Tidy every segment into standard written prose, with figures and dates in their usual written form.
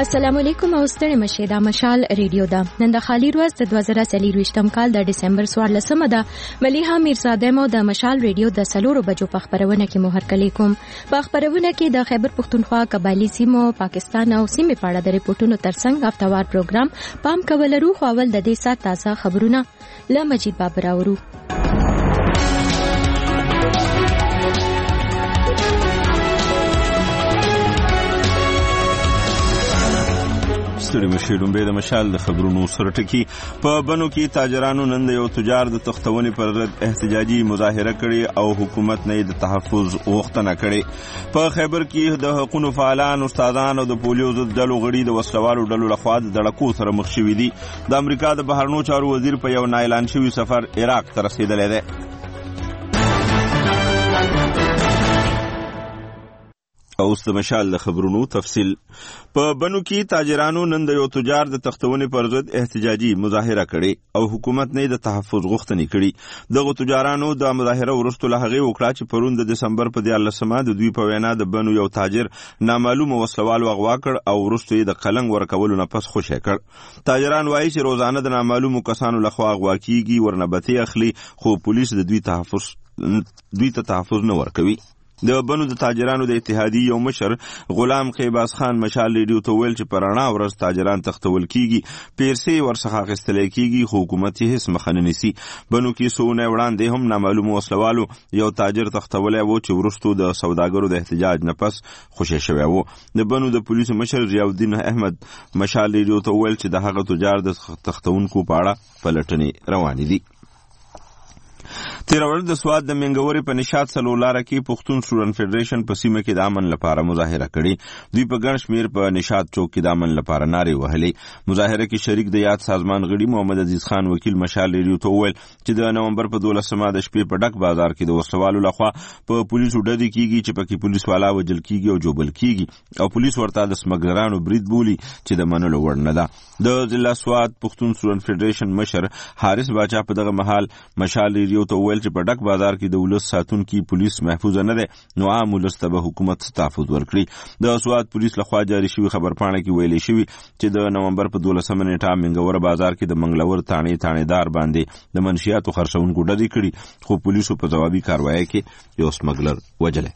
السلام علیکم او ستړي مشه دا مشال ریډیو دا نن د خالی ورځ د 2023م کال د ډسمبر 14مه ده مليحه میرزاده مو د مشال ریډیو د سلورو بجو په خبرونه کې مهر کلی کوم په خبرونه کې د خیبر پختونخوا قبایلی سیمو پاکستان او سیمې په اړه د ریپورتونو ترڅنګ هفتوار پروګرام پام کولرو خو اول د دې سات تازه خبرونه ل مجید بابر اورو ستړي مشي لومبې د مشال د خبرونو سره ټکی په بنو کې تاجرانو نن د یو تجار د تختونې پر رد احتجاجي مظاهره کړې او حکومت نه د تحفظ غوښتنه کړې په خیبر کې د حقوقو فعالان استادان او د پولیو ضد ډلو غړي د وسلوالو ډلو لخوا د دړکو سره مخ شوي دي د امریکا د بهرنیو چارو وزیر په یو اعلان شوی سفر عراق ته رسیدلی دی اوس د مشال د خبرونو تفصیل په بنو کې تاجرانو نن د یو تجار د تختونې پر ضد احتجاجي مظاهره کړې او حکومت نه د تحفظ غوښتنې کړې دغه تجارانو د مظاهره وروسته له هغې وکړه چې پرون د دسمبر په 14مه د دوی په وینا د بنو یو تاجر نامعلومه وسلوال اغوا کړ او وروسته یې د قلنګ ورکولو نه پس خوشی کړ تاجران وایي چې روزانه د نامعلومو کسانو لخوا اغوا کیږي ورنبتې اخلي خو پولیس د دوی ته تحفظ نه ورکوي د بنو د تاجرانو د اتحادیې یو مشر غلام قیباس خان مشال ریډیو ته ویل چې په رڼا ورځ تاجران تختول کیږي پیسې ورڅخه اخیستلی کیږي خو حکومت یې هیڅ مخه نه نیسي بنو کې څو اونۍ وړاندې هم نامعلومو وسلوالو یو تاجر تختولی و چې وروستو د سوداګرو د احتجاج نه پس خوشی شوی و د بنو د پولیسو مشر ضیاءالدین احمد مشال ریډیو ته ویل چې د هغه تجار د تختونکو په اړه پلټنې روانې دي تیره ورځ د سوات د منګورې په نشاط څلورلاره کې پښتون سټوډنټ فدریشن په سیمه کې د امن لپاره مظاهره کړې دوی په ګڼ شمېر په نشاط چوک کې د امن لپاره نارې وهلې مظاهره کې شریک د یاد سازمان غړي محمد عزیز خان وکیل مشال ریډیو ته وویل چې د نومبر په 12مه د شپې په ډک بازار کې د وسلوالو لخوا په پولیسو ډزې کیږي چې پکې پولیس والا وژل کیږي او جوبل کیږي او پولیس ورته د سمګلرانو برید بولي چې د منلو وړ نه ده د ضلع سوات پښتون سټوډنټ فدریشن مشر حارث باچا په دغه مهال مشال ریډیو ته وویل چې په ډک بازار کې د ولس ساتونکي پولیس محفوظ نه دی نو عام ولس ته به حکومت تحفظ ورکړي د سوات پولیس لخوا جاری شوی خبرپاڼه کې ویلي شوی چې د نومبر په 12مه نیټه منګور بازار کې د منګلور تانیدار باندې د منشیاتو خرڅونکو ډزې کړي خو پولیسو په ځوابي کاروایی کې یو سمګلر وژلی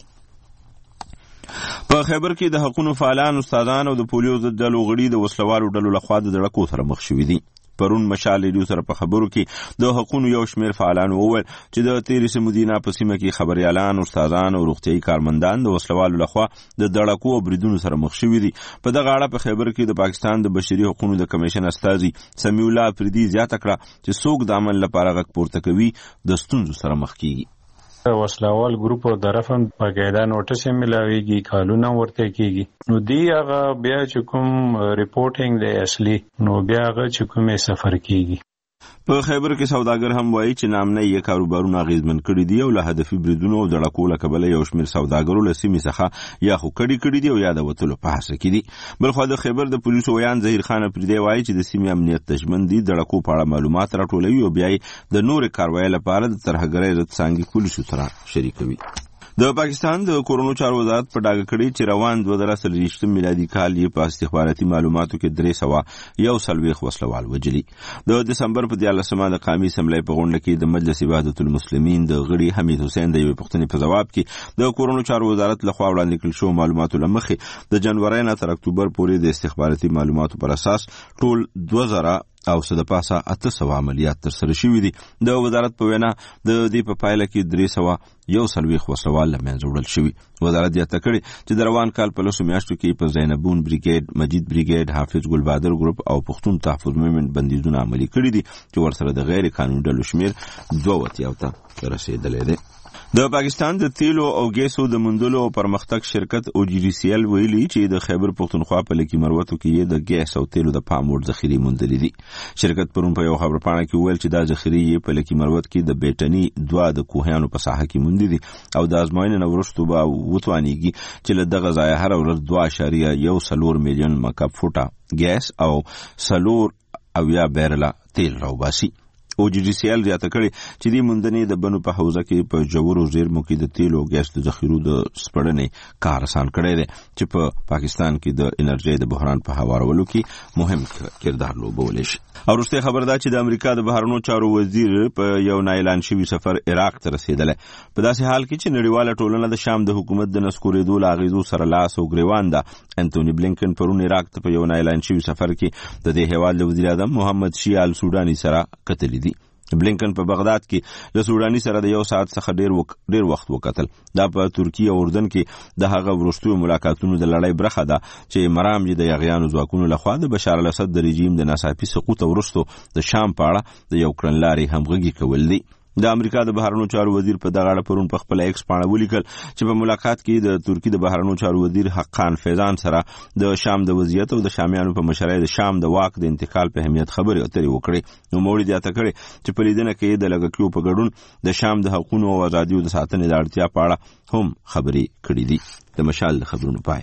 په خیبر کې د حقوقو فعالان استادان او د پولیو ضد ډلو غړي د وسلوالو ډلو لخوا د دړکو سره مخ شوي دي پرون مشال ریډیو سره په خبرو کې د حقوقو یو شمېر فعالانو وویل چې د تیرې مدینه په سیمه کې خبریالان استادان او روغتیایي کارمندان د وسلوالو لخوا د دړکو او بریدونو سره مخ شوي دي په دغه اړه په خیبر کې د پاکستان د بشري حقوقو د کمیشن استازي سمیع الله افریدي زیاته کړه چې څوک د عمل لپاره غږ پورته کوي د ستونزو سره مخ کیږي وسلوال ګروپ او طرفم باقاعده نوټس یې ملاويږي کالونه ورته کیږي نو دی هغه بیا چې کوم ریپورټینګ دی اصلي نو بیا هغه چې کومه سفر کیږي په خیبر کې سوداګر هم وایي چې نامنه یې کاروبارونه اغیزمن کړي دي او له هدفي بریدونو او دړکو له کبله یو شمېر سوداګرو له سیمې څخه یا خو کړي دي او یا د وتلو په هڅه کې دي بلخوا د خیبر د پولیسو ویان ظهیر خان افریدي وایي چې د سیمې امنیت تضمین دي دړکو په اړه معلومات راټولوي او بیا د نورې کاروایۍ لپاره د ترهګرۍ ضد څانګې پولیسو سره شریکوي د پاکستان د کورونو چارو وزارت په ډاګه کړی چې روان 2023 میلادي کال یې په استخباراتي معلوماتو کې 341 وسلوال وژلي د دسمبر په 14مه د قومي اسمبلی په غونډه کې د مجلس وحدت المسلمین د غړي حمید حسین د یوې پوښتنې په ځواب کې د کورونو چارو وزارت لخوا وړاندې کړل شوو معلوماتو له مخې د جنوري نه تر اکتوبر پورې د استخباراتي معلوماتو پر اساس ټول 2000 او څه د پاسه 800 عملیات ترسره شوي دي د وزارت په وینا د دې په پایله کې 341 وسلوال له منځه وړل شوي وزارت یاده کړې چې د روان کال په لسو میاشتو کې په زینبون بریګیډ مجید بریګیډ حافظ ګل بهادر ګروپ او پښتون تحفظ مومنټ بندیزونه عملي کړي دي چې ورسره د غیر قانوني ډلو شمېر 22 ته رسیدلی دی د پاکستان د تیلو او ګیسو د موندلو او پرمختګ شرکت OGCL ویلي چې د خیبر پختونخوا په لکي مروتو کې د ګیس او تیلو د پام وړ ذخیرې موندلې دي شرکت پرون په یو خبرپاڼه کې ویل چې دا ذخیرې په لکي مروت کې د بیټني 2 د کوهیانو په ساحه کې موندې دي او د ازموینې نه وروسته به وتوانیږي چې له دغه ځایه هره ورځ 2.14 میلیون مکعب فوټه ګیس او 4 بیرله تیل راوباسي OGDCL زیاته کړې چې دې موندنې د بنو په حوزه کې په جوړو زیرمو کې د تیلو او ګیس د ذخیرو د سپړنې کار آسان کړی دی چې په پاکستان کې د انرژي د بحران په هوارولو کې مهم کردار لوبولی شي. او وروستۍ خبر دا چې د امریکا د بهرنیو چارو وزیر په یو نااعلان شوي سفر عراق ته رسېدلی په داسې حال کې چې نړیواله ټولنه د شام د حکومت د نسکورېدو له اغېزو سره لاس او ګریوان ده. انتوني بلینکن پرون عراق ته په یو نااعلان شوي سفر کې د دې هېواد له وزیر اعظم محمد شیع السوداني سره کتلي دي. بلینکن په بغداد کې له سوداني سره د 1 ساعت څخه ډیر وخت وکتل. دا په ترکیه او اردن کې د هغه وروستیو ملاقاتونو د لړۍ برخه ده چې مرام د یغیانو ځواکونو لخوا د بشار الاسد د رژیم د ناڅاپي سقوط وروسته د شام په اړه د یو کړنلارې همغږي کول دي. د امریکا د بهرنیو چارو وزیر په دغه اړه پرون په خپل ایکس پاڼه ولیکل چې په ملاقات کې د ترکی د بهرنیو چارو وزیر حقان فیضان سره د شام د وضعیت او د شامیانو په مشرۍ د شام د واک د انتقال په اهمیت خبرې اترې وکړې. نو موړي زیاته کړې چې په لیدنه کې د لږکیو په ګډون د شام د حقوقو او ازادیو د ساتنې د اړتیا په اړه هم خبرې کړې دي. د مشال د خبرونو پای.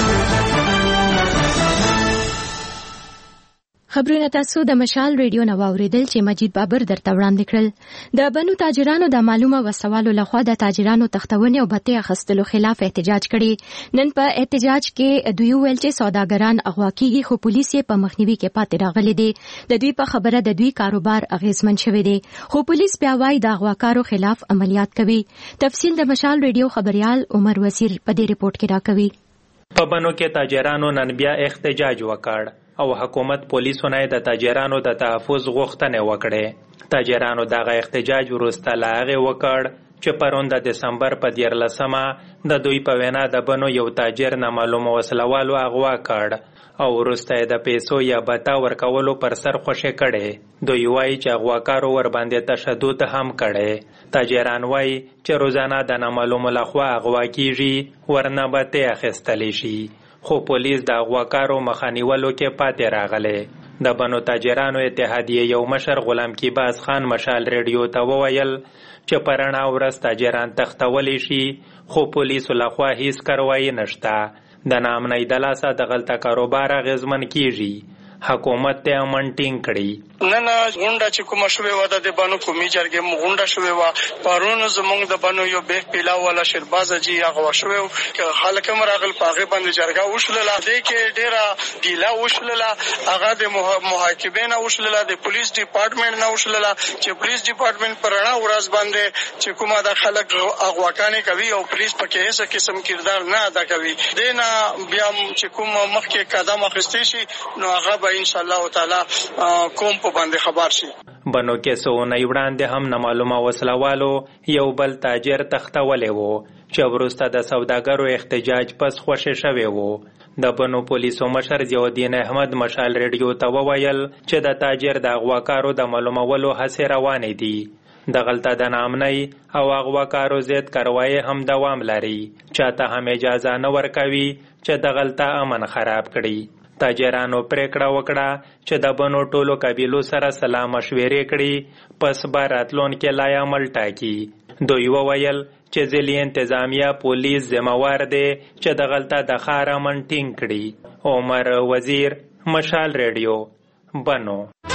خبرونه تاسو د مشال ریډیو نو اوریدل چې مجید بابر درته وړاندې کړل. د بنو تاجرانو د معلومه وسوالو لخوا د تاجرانو تختونې او بته اخستلو خلاف احتجاج کړي. نن په احتجاج کې دوی ویل چې سوداګران اغوا کیږي خو پولیس یې په مخنیوي کې پاتې راغلي دي. د دوی په خبره د دوی کاروبار اغیزمن شوی دی خو پولیس بیا وايي د اغواکارو خلاف عملیات کوي. تفصیل د مشال ریډیو خبريال عمر وزیر په دې ریپورت کې راکوي. په بنو کې تاجرانو نن بیا احتجاج وکړ او حکومت پولیسو نه د تاجرانو د تحفظ غوښتنه وکړه. تاجرانو دغه احتجاج وروسته لاغه وکړ چې پرون د دسمبر په 14مه د دوی په وینا د بنو یو تاجر نامعلومه وسلوالو اغوا کړ او وروسته د پیسو یا بتا ورکولو پر سر خوشی کړي. دوی وایي چې اغواکارو ور باندې تشدد هم کړي. تاجران وایي چې روزانه د نامعلومه لخوا اغوا کیږي ورنه بته اخیستلی شي خو پولیس د اغواکارو مخانیولو کې پاتې راغله. د بنو تاجرانو اتحادیه یو مشر غلام کیباز خان مشال ریډیو ته وویل چې پرانا ورځ تاجران تختولی شي خو پولیسو لخوا هیڅ کاروایی نشته. د نامنۍ د لاسه د غلطه کاروبار اغیزمن کیږي. حکومت ته امن ټینګ کړي. نن غونډه چې کومه شوې و د بانو قومي جرګې غونډه شوې و پرون زمونږ د بانو یو بیگ پیلا ولا شرباز جی هغه شوې خلک مراغل پاغه باندې جرګه وشلله دې کې ډیره ډیلا وشلله هغه د محاکمې نه وشلله د پولیس ډپارټمنټ نه وشلله چې پولیس ډپارټمنټ پرانا ورځ باندې چې کومه د خلک اغواکانې کوي او پولیس پکې هیڅ قسم کردار نه ادا کوي. دینا بیا چې کوم مخکې قدم اخیستي شي نو هغه به ان شاء الله تعالی کوم په باندې خبر شي. بنو کې سونه وړاندې هم نامعلومه وسلوالو یو بل تاجر تختولې وو چې وروسته د سوداګرو احتجاج پس خوشی شوی وو. د بنو پولیسو مشر ضیاءالدین احمد مشال ریډیو ته وویل چې د تاجر د اغواکارو د معلومولو هڅې روانې دي. د غلطه د نامنۍ او اغواکارو ضد کاروایی هم دوام لري. چاته هم اجازه نه ورکوي چې د غلطه امن خراب کړي. تاجرانو پریکړه وکړه چې د بنو ټولو قبیلو سره سلا مشورې کړي پس به راتلونکي لای عمل ټاکي. دوی وویل چې ځلې انتظامیه پولیس ذمہوار دی چې د غلطه د ښار امن ټینګ کړي. عمر وزیر مشال ریډیو بنو.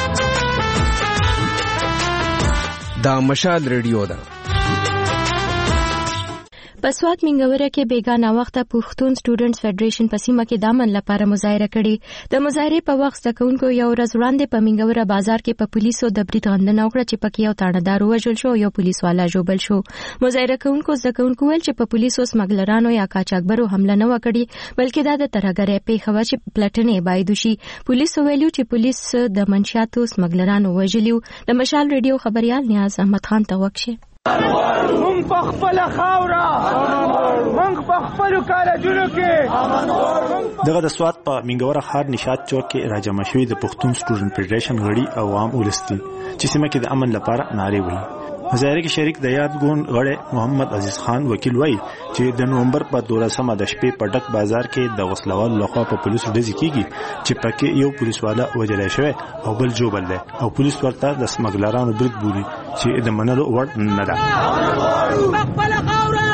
دا مشال ریډیو ده. په سوات منګوره کې بیګانه وخته پښتون سټوډنټس فدریشن په سیمه کې دامن لپاره مظاهره کړې. د مظاهرې په وخت زکونکو یو ورځ وړاندې په منګوره بازار کې په پولیسو د برید غندنه وکړه چې پکې یو تاړهدار وژل شو او یو پولیس والا ژوبل شو. مظاهره کوونکو زکونکو ویل چې په پولیسو سمګلرانو یا قاچاقبرو حمله نه وکړي بلکې دا د ترهګرۍ پیښه وه چې پلټنې باید وشي. پولیسو ویلو چې پولیس د منشیاتو سمګلرانو وژلي. د مشال ریډیو خبريال نیاز احمد خان ته وکړي. مونږ په خپل خاوره مونږ په خپل کالجونو کې دغه د سوات په منګوره ښار نشاط چوک کې راجمع شوي د پښتون سټوډنټ فدریشن غړي او عام ولس دي چې سیمه کې د امن لپاره نارې وهي. مظاهره کې شریک د یاد ګوند غړی محمد عزیز خان وکیل وایي چې د نومبر په 12مه د شپې په ډک بازار کې د غسلوالو لخوا په پولیسو ډزې کیږي چې پکې یو پولیس والا وژلی شوی او بل جوبل دی او پولیس ورته د سمګلرانو برید بولي چې د منلو وړ نه ده.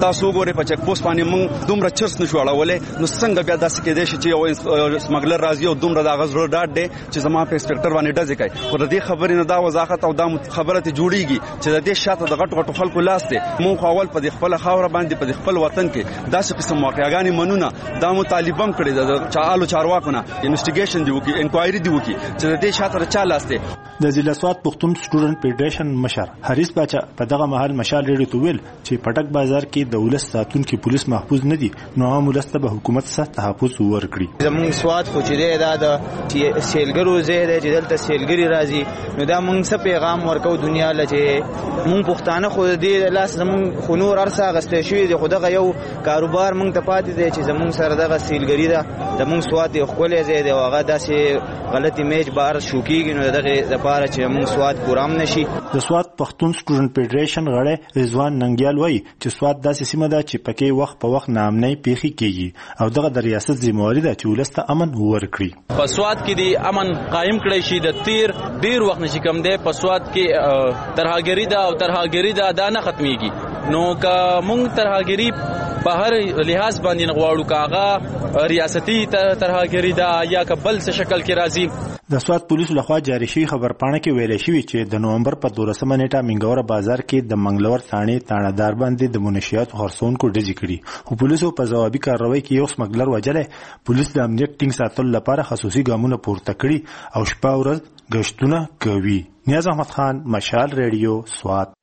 تاسو ګورئ په چک پوسټ باندې موږ دومره چرس نشو اړولې، نو څنګه بیا داسې کېدای شي چې یو سمګلر راځي او دومره د غزرو ډاټ دی چې زما په انسپکټر باندې ډزې کوي. خو د دې خبرې نه دا وضاحت او دا خبره ته جوړیږي چې د دې شاته د غټو غټو خلکو لاس دی. موږ اول په خپل خاور باندې په خپل وطن کې داسې قسم واقعیاګانې منونه دا مو طالبان کړی د چالو چارواکو نه انویسټیګیشن دی وکي، انکوایري دی وکي چې د دې شاته چا لاس دی. د ضلع سوات پښتون سټوډنټ فدریشن مشر حریث باچا په دغه مهال مشال ریډیو ته ویل چې پټک بازار کې د ولس ساتونکو پولیس محفوظ نه دي، نو عام ولس ته به حکومت سره تحفظ ورکړي. زموږ سوات خو چې دا د سیلګرو زه دی چې دلته سیلګری راځي، نو دا موږ څه پیغام ورکو دنیا له چې موږ پښتانه خو دې لاس زموږ خنور ارسه غستې شوی دی، خو دغه یو کاروبار موږ ته پاتې دی چې زموږ سره دغه سیلګری ده. زموږ سوات یو ښکلی ځای دی او هغه داسې غلط ایمیج بار شو کېږي، نو دغه لپاره چې موږ سوات پورام نشي. د سوات پښتون سټوډنټ فدریشن غړی رضوان ننګیال وایي چې سوات داسې سیمه ده چې پکې وخت په وخت ناامنۍ پیښې کېږي او دغه د ریاست ذمہواري ده چې ولس ته امن ورکړي. په سوات کې د امن قائم کړی شي، د تیر ډیر وخت نشي کم دی. په سوات کې ترهګری ده او ترهګری ده دا نه ختميږي، نو که موږ ترهګری په هر لحاظ باندې نغواړو، کاغه ریاستي ترهګری ده یا کبل څه شکل کې راځي. د سوات پولیسو لخوا جاری شوی خبرپاڼه کې ویل شوی چې د نومبر په 12 نیټه منګوره بازار کې د منګلور ثاني تانړدار باندې د منشیات خرڅونکو ډزې کړي، خو پولیسو په ځوابي کاروایی کې یو سمګلر وجلې. پولیس د امنیت ټینګ ساتلو لپاره خصوصي ګامونه پورته کړي او شپه ورځ گشتونه کوي. نیاز احمد خان، مشال ریډیو، سوات.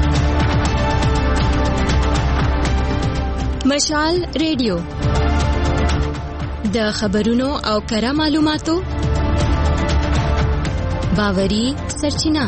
مشال ریډیو د خبرونو او کره معلوماتو باوري سرچینه.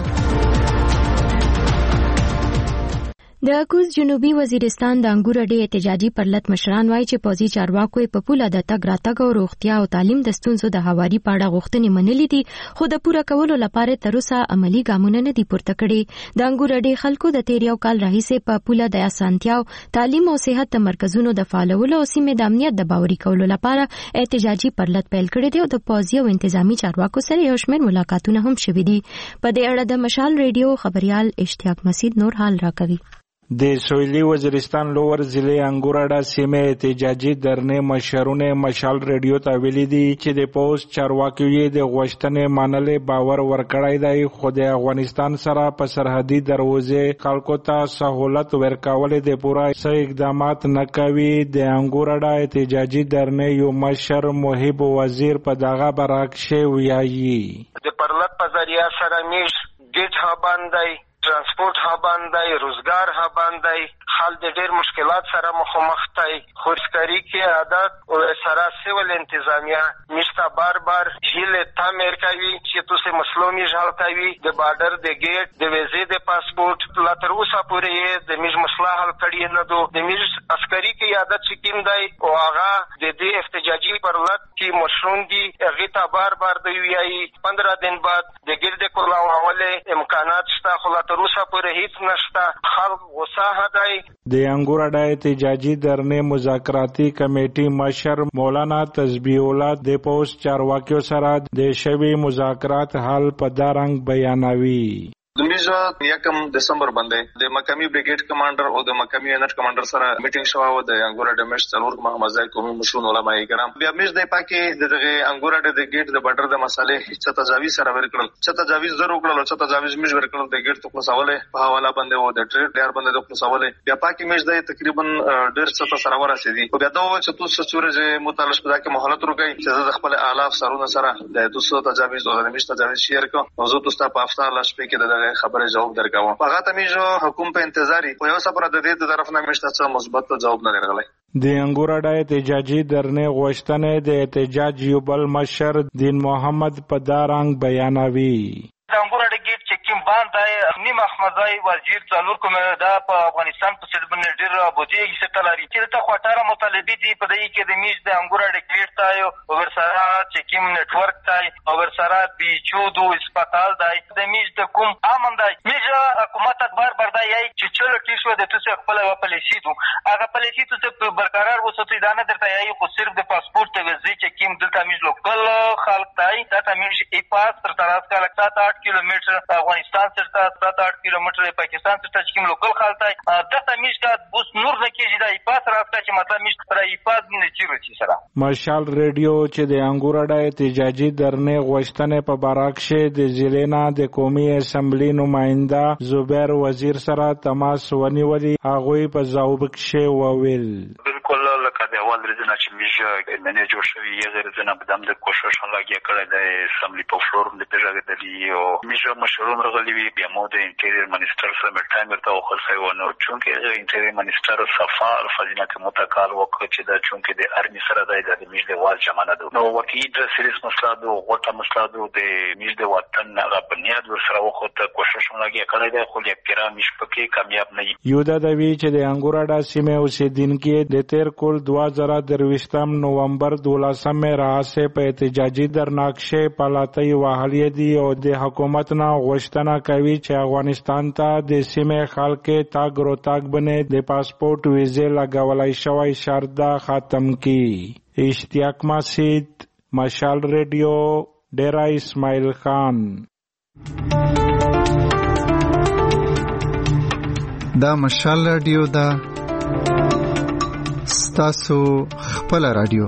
د کوز جنوبي وزیرستان د انګور اډې احتجاجي پرلط مشران وایي چې پوځي چارواکو په پوله د تګ راتګ او روغتیا او تعلیم د ستونزو د هواري په اړه غوښتنې منلې دي، خو د پوره کولو لپاره تر اوسه عملی ګامونه نه دي پورته کړي. د انګور اډې خلکو د تیر یو کال راهیسې په پوله د اسانتیاو، تعلیم او صحت مرکزونو د فعالولو او سیمې د امنیت د باوري کولو لپاره احتجاجي پرلط پیل کړی دی او د پوځي او انتظامی چارواکو سره یو شمېر ملاقاتونه هم شوي دي. په دې اړه د مشال ریډیو خبريال اشتیاق مسید نور حال راکوي. د سویلی وزیرستان لوور ضلع انګوراډا سیمه احتجاجي درنې مشرونه مشال ریډیو ته ویلي دي چې د پوز چارواکو یې د غوښتنې منلې باور ورکړی دی، خو د افغانستان سره په سرحدي دروازې خلکو ته سہولت ورکول د پوره اقدامات نه کوي. د انګوراډا احتجاجي درنې یو مشر محب وزیر په دغه برعکس ویایي د پرلط په ذریعہ سره میش ګټ ها باندې ترانسپورت ها باندې روزګار ها باندې حال د ډېر مشکلات سره مخامخ دی. خورسکاری کې عادت او سره سیول انتظامیه مشتا بار بار هیله تعمیر کوي چې تاسو مسلومی ژړ کوي د بارډر د گیټ د ویزې د پاسپورت لا تر اوسه پورې د میج مسله حل کړی نه دو. د میج عسکري کې عادت چکیم دی او هغه د دې احتجاجي پرلط کې مشرون دي، هغه ته بار بار دی ویایي 15 دن بعد د ګرد کولاوله امکانات شته، خو لا تر اوسه پورې هیڅ نشته. خلک غوسه هداي. د انګوراډا احتجاجي درنې مذاکراتي کمیټې مشر مولانا تسبیح الله د پوز چارواکیو سره د شوي مذاکرات حل په دا رنګ بیانوي. د میزه 1 دسمبر باندې د مقامی بریګیډ کمانډر او د مقامی یونټ کمانډر سره میټینګ شوه د انګوراډا مش څلور محمد زای قومي مشرون علماء کرام. بیا میز د پاکي د انګوراډا د گیټ د بارډر د مسالې چې تجاویز سره ورکړل، چې تجاویز زرو کړل او چې تجاویز میز ورکړل د گیټ ته خلاصوله په حواله باندې او د ټریډ ډیر باندې د خلاصوله. بیا پاکي میز د تقریبا ډیر څه سره ورسېدي او بیا دا چې تاسو سورج متعلق په دغه مهالت ورګي چې د خپل الاف سرونه سره د تاسو تجاویز او د میز تجاویز شیر کو او زه تاسو په افطار لاس په کې د خبره جواب درکوم. هغه ته میجو حکومت په انتظاری په یو سفر د دې طرف نه مشته څه مثبت جواب نه درغلی. د انګوراډا احتجاجي درنې غوښتنې د احتجاج یو بل مشر دین محمد په دا رنګ بیانوي. د انګوراډا ګیټ چې کوم باندې نیم احمدزای وزیر څلور کومه دا په افغانستان په سر باندې ډیر بودیږي څه لري چې ته خاطر مطالبه دي په دې کې د میز د انګوراډا ګیټ تایو او ورسره چې کوم نتورک تای او ورسره بیچودو هسپتال دی د میز د کوم امن دی میز حکومت بار بار دی چې چلو کې شوه د تاسو خپل پالیسي دو هغه پالیسي ته برقرار وساتئ دا نه درته یایي خو صرف د پاسپورت ته ویزې چې کوم دلته موږ لوکل خلک دی دا ته موږ ای پاس تر تراز کاله 7-8 کیلومتر افغانستان سره 7-8 کیلومتر پاکستان سره چې کوم لوکل خلک دی دلته موږ کا بوس نور نه کېږي دا ای پاس راځي چې مطلب موږ تر ای پاس نه چیرې سره مشال ریډیو چې د انګوراډا احتجاجي درنې غوښتنې په باراکشه د ضلع د قومي اسمبلی نماینده زبیر وزیر سره تماس ونیولي هغوی په ځواب کې وویل بالکل لکه د اول ورځې چې موږ منې جوړ شوي یې غیر ځنه په دم د کوشش لګیا کړی د اسمبلی په فلور د پیژغلي او موږ مشورون راغلي وي بیا مو د انټیریر منیسټر سره مټایم ورته وخصوي ونو چونکه انټیریر منیسټر صفار فضیلت متقال وکړي چې دا چونکه د ارمی سره د موږ د واز جمانه دو نو وکي د سریس مسله دو غوټه مسله دو د موږ د وطن هغه بنیاد ورسره وخت کوشش لګیا کړی دی خو لیکرا مش پکې کامیاب نه یو د دوی چې د انګوراډا سیمه اوسیدونکو د تیر کول 2023 نومبر 12 راځي په احتجاجي درناکشه پالاتي وحالي دي او د حکومت نه غوښتنه کوي چې افغانستان ته د سیمه خلک تاګ روتاګ بنه د پاسپورت ویزه لګولای شوی شرط ختم کی اشتیاق مسجد مشال ریډیو ډیرا اسماعیل خان دا مشال ریډیو دا ستاسو خپل ریډیو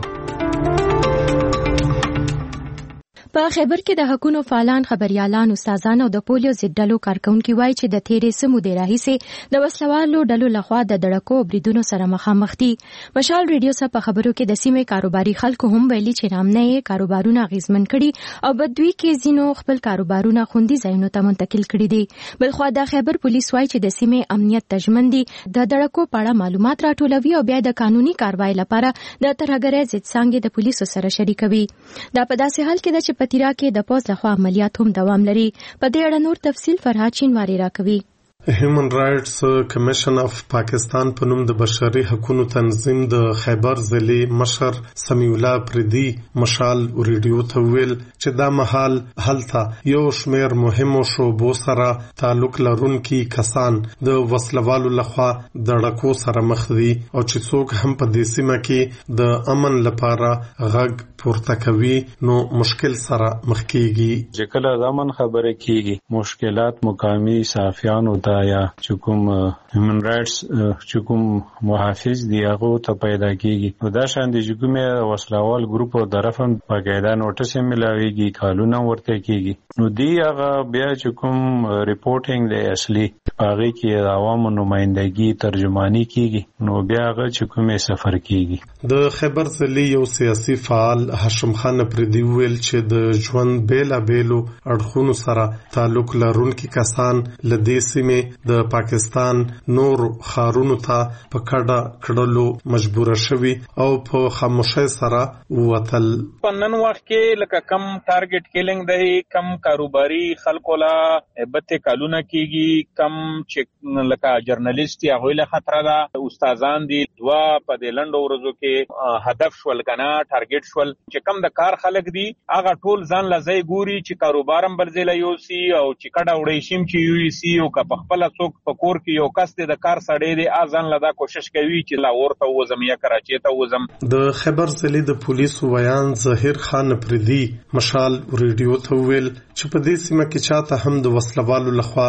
په خیبر کې د حقونو فعالان خبريالان استادان او د پولیو ضد ډلو کارکونکو وایي چې د تیرې سمو د راهیسه د وسلوالو ډلو لخوا د دړکو بریدونو سره مخامخ دي مشال ریډیو سره په خبرو کې د سیمې کاروباري خلکو هم ویلي چې رامنه کاروبارونه غیزمن کړي او بدوی کې زینو خپل کاروبارونه خوندي ځایونو ته منتقل کړي دي بلخو د خیبر پولیس وایي چې د سیمې امنیت تضمین دي د دړکو په اړه معلومات راټولوي او بیا د قانوني کاروایی لپاره د ترهګرۍ ضد څنګه د پولیسو سره شریکوي دا په داسې حال کې چې پتیرا کې د پوز لخوا عملیات هم دوام لري په دې اړه نور تفصیل فرهاد شینواری راکوي هیومن رائټس کمیشن اف پاکستان په نوم د بشري حقوقو تنظیم د خیبر ضلع مشر سمیع الله پردي مشال ریډیو ته ویل چې دا مهال هلته یو شمیر مهمو شوبو سره تعلق لرونکي کسان د وسلوالو لخوا د ډکو سره مخ دي او چې څوک هم په دې سیمه کې د امن لپاره غږ پورته کوي نو مشکل سره مخ کیږي چې کله د امن خبره کیږي مشکلات مقامی صحافیانو یا چې کوم هیومن رائټس چې کوم محافظ دی هغه ته پیدا کیږي نو دا شان دي چې کومه وسلوال ګروپ او طرفم باقاعده نوټس یې ملاويږي کالونه ورته کیږي نو دی هغه بیا چې کوم ریپورټینګ دی اصلي هغه کې عوامو نمائندګي ترجمانی کیږي نو بیا هغه چې کومه سفر کیږي د خیبر ضلع یو سیاسي فعال هاشم خان پردي ویل چې د ژوند بیلا بیلو اړخونو سره تعلق لرونکي کسان لدې سیمه د پاکستان نور خارونو ته په کډه کډلو مجبور شوي او په خاموشۍ سره وتل په نن وخت کې لکه کم ټارګټ کیلینګ دی کم کاروباري خلکو لا بته کالونه کیږي کم چې لکه جرنالست یا غویله خطر ده استادان دي دوا په دې لندو ورځو کې هدف شول کنه ټارګټ شول چې کم د کار خلک دي هغه ټول ځان لزی ګوري چې کاروبارم بلځي یو سی او چې کډه وړي شیم چې یو سی او په خپل څوک په کور کې یو کس د کار سړی دی ازان لدا کوشش کوي چې لاهور ته وزم یا کراچي ته وزم د خیبر ضلع د پولیسو ویان ظاهر خان پردي مشال ریډیو ته ویل چې په دې سیمه کې چاته هم د وسلوالو لخوا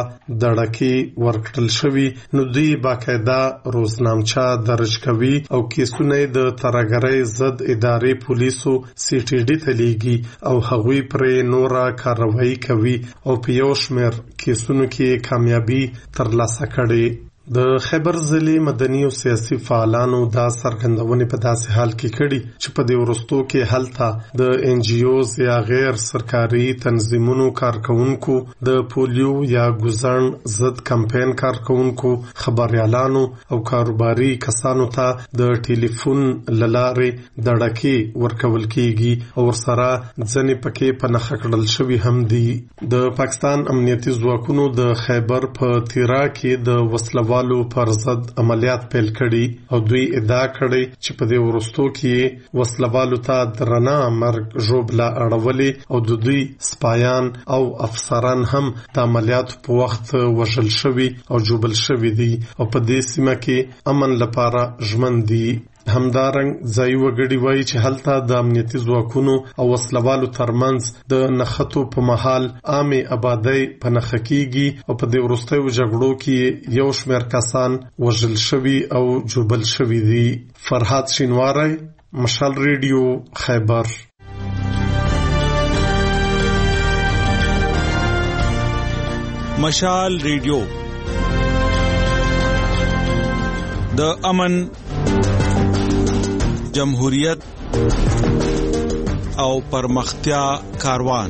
دړکې ورکړل شوی نو دوی باقاعده روزنامچه درج کوي او کیسونه د ترهګرۍ ضد ادارې پولیسو سی ټي ډي ته لیږي او هغوی پرې نوره کاروایی کوي او په یو شمیر کیسونو کې کامیابی ترلاسه کړي د خیبر ضلع مدني او سیاسي فعالانو دا څرګندونې په داسې حال کې کړي چې په دې وروستو کې هلته د ان جی اوز یا غیر سرکاري تنظیمونو کارکونکو د پولیو یا ګوزن ضد کمپاین کارکونکو خبريالانو او کاروباري کسانو ته د ټلیفون لارې دړکې ورکول کیږي او ورسره ځنې پکې په نخښه کړل شوی هم دي د پاکستان امنیتي ځواکونو د خیبر په تیرا کې د وسلوال وسلوالو پر ضد عملیات پیل کړي او دوی ادعا کړي چې په دې وروستو کې وسلوالو ته درنه مرګ ژوبله اړولې او د دوی سپایان او افسران هم د عملیاتو په وخت وژل شوي او ژوبل شوي دي او په دې سیمه کې امن لپاره ژمن دي. همدارنګ ځایي وګړي وایي چې هلته د امنیتي ځواکونو او وسلوالو ترمنځ د نښتو په مهال عامې آبادۍ په نښه کیږي او په دې وروستیو جګړو کې یو شمېر کسان وژل شوي او ژوبل شوي دي. فرهاد شینواری، مشال ریډیو، خیبر. مشال ریډیو د امن، جمهوریت او پرمختیا کاروان.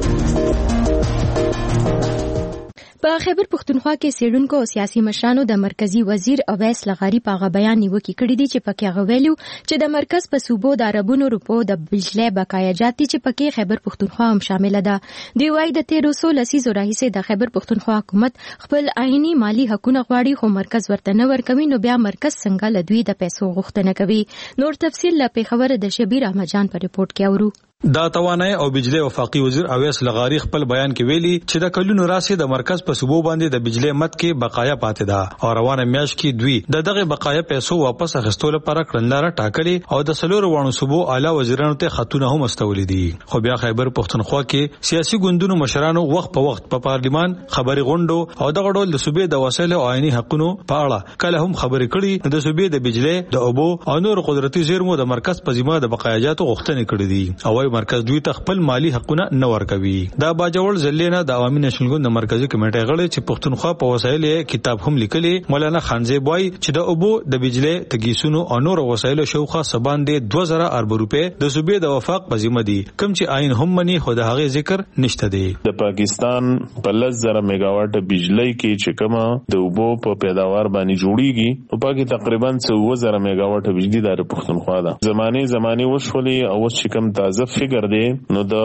په خیبر پښتونخوا کې سیډونکو او سیاسي مشرانو د مرکزی وزیر اویس لغاری په بیان نیوکه کړې دي چې پکې هغه ویلو چې د مرکز په صوبو د اربونو روپو د بجلی بقایا جاتي چې پکې خیبر پښتونخوا هم شامل ده. دوی وايي د 1300 لسیزو راهیسې د خیبر پښتونخوا حکومت خپل عیني مالی حقونه غواړي خو مرکز ورته نه ورکوي، نو بیا مرکز څنګه له دوی د پیسو غوښتنه کوي. نور تفصیل له پیښور د شبیر احمد جان په ریپورت کې اورو. دا توانای او بجلی وفاقي وزیر اویس لغاری خپل بیان کې ویلي چې د کلونو راسي د مرکز په صوبو باندې د بجلی مت کې بقایا پاتې ده او روانه میاشت کې دوی دغه بقایا پیسو واپس اخیستلو لپاره کړنلاره ټاکلي او د سلور وانو صوبو اعلی وزیرانو ته خطونه هم استولې دي. خو بیا خیبر پښتونخوا کې سیاسي ګوندونو مشرانو وخت په وخت په پارلیمان خبري غونډو او دغه ډول د صوبې د وسایلو او عیني حقونو په اړه کله هم خبري کړي د صوبې د بجلی د اوبو او نور قدرتي زیرمو د مرکز په ذمہ د بقایاجاتو غوښتنې کړې دي او وايي مرکز دوی ته خپل مالی حقونه نه ورکوي. دا باجوړ ځلینا د عوامي نېشنل ګوند د مرکزی کمیټې غړي چې پښتونخوا په وسایل کتاب هم لیکلي مولانا خانزیب وایي چې د اوبو د بجلی تګیسونو او نور وسایلو شوخه سبان دي 2000 ارب روپے د صوبې د وفاق په ذمہ دي کوم چې عین هم مني خو د هغه ذکر نشته دی. د پاکستان په 10,000 میگاواټ بجلی کې چې کومه د اوبو په پیداوار باندې جوړیږي او پاکي تقریبا 100,000 میگاواټ بجلی د پښتونخوا ده. زمانه وشولې او چې کوم تازه فګر دی نو د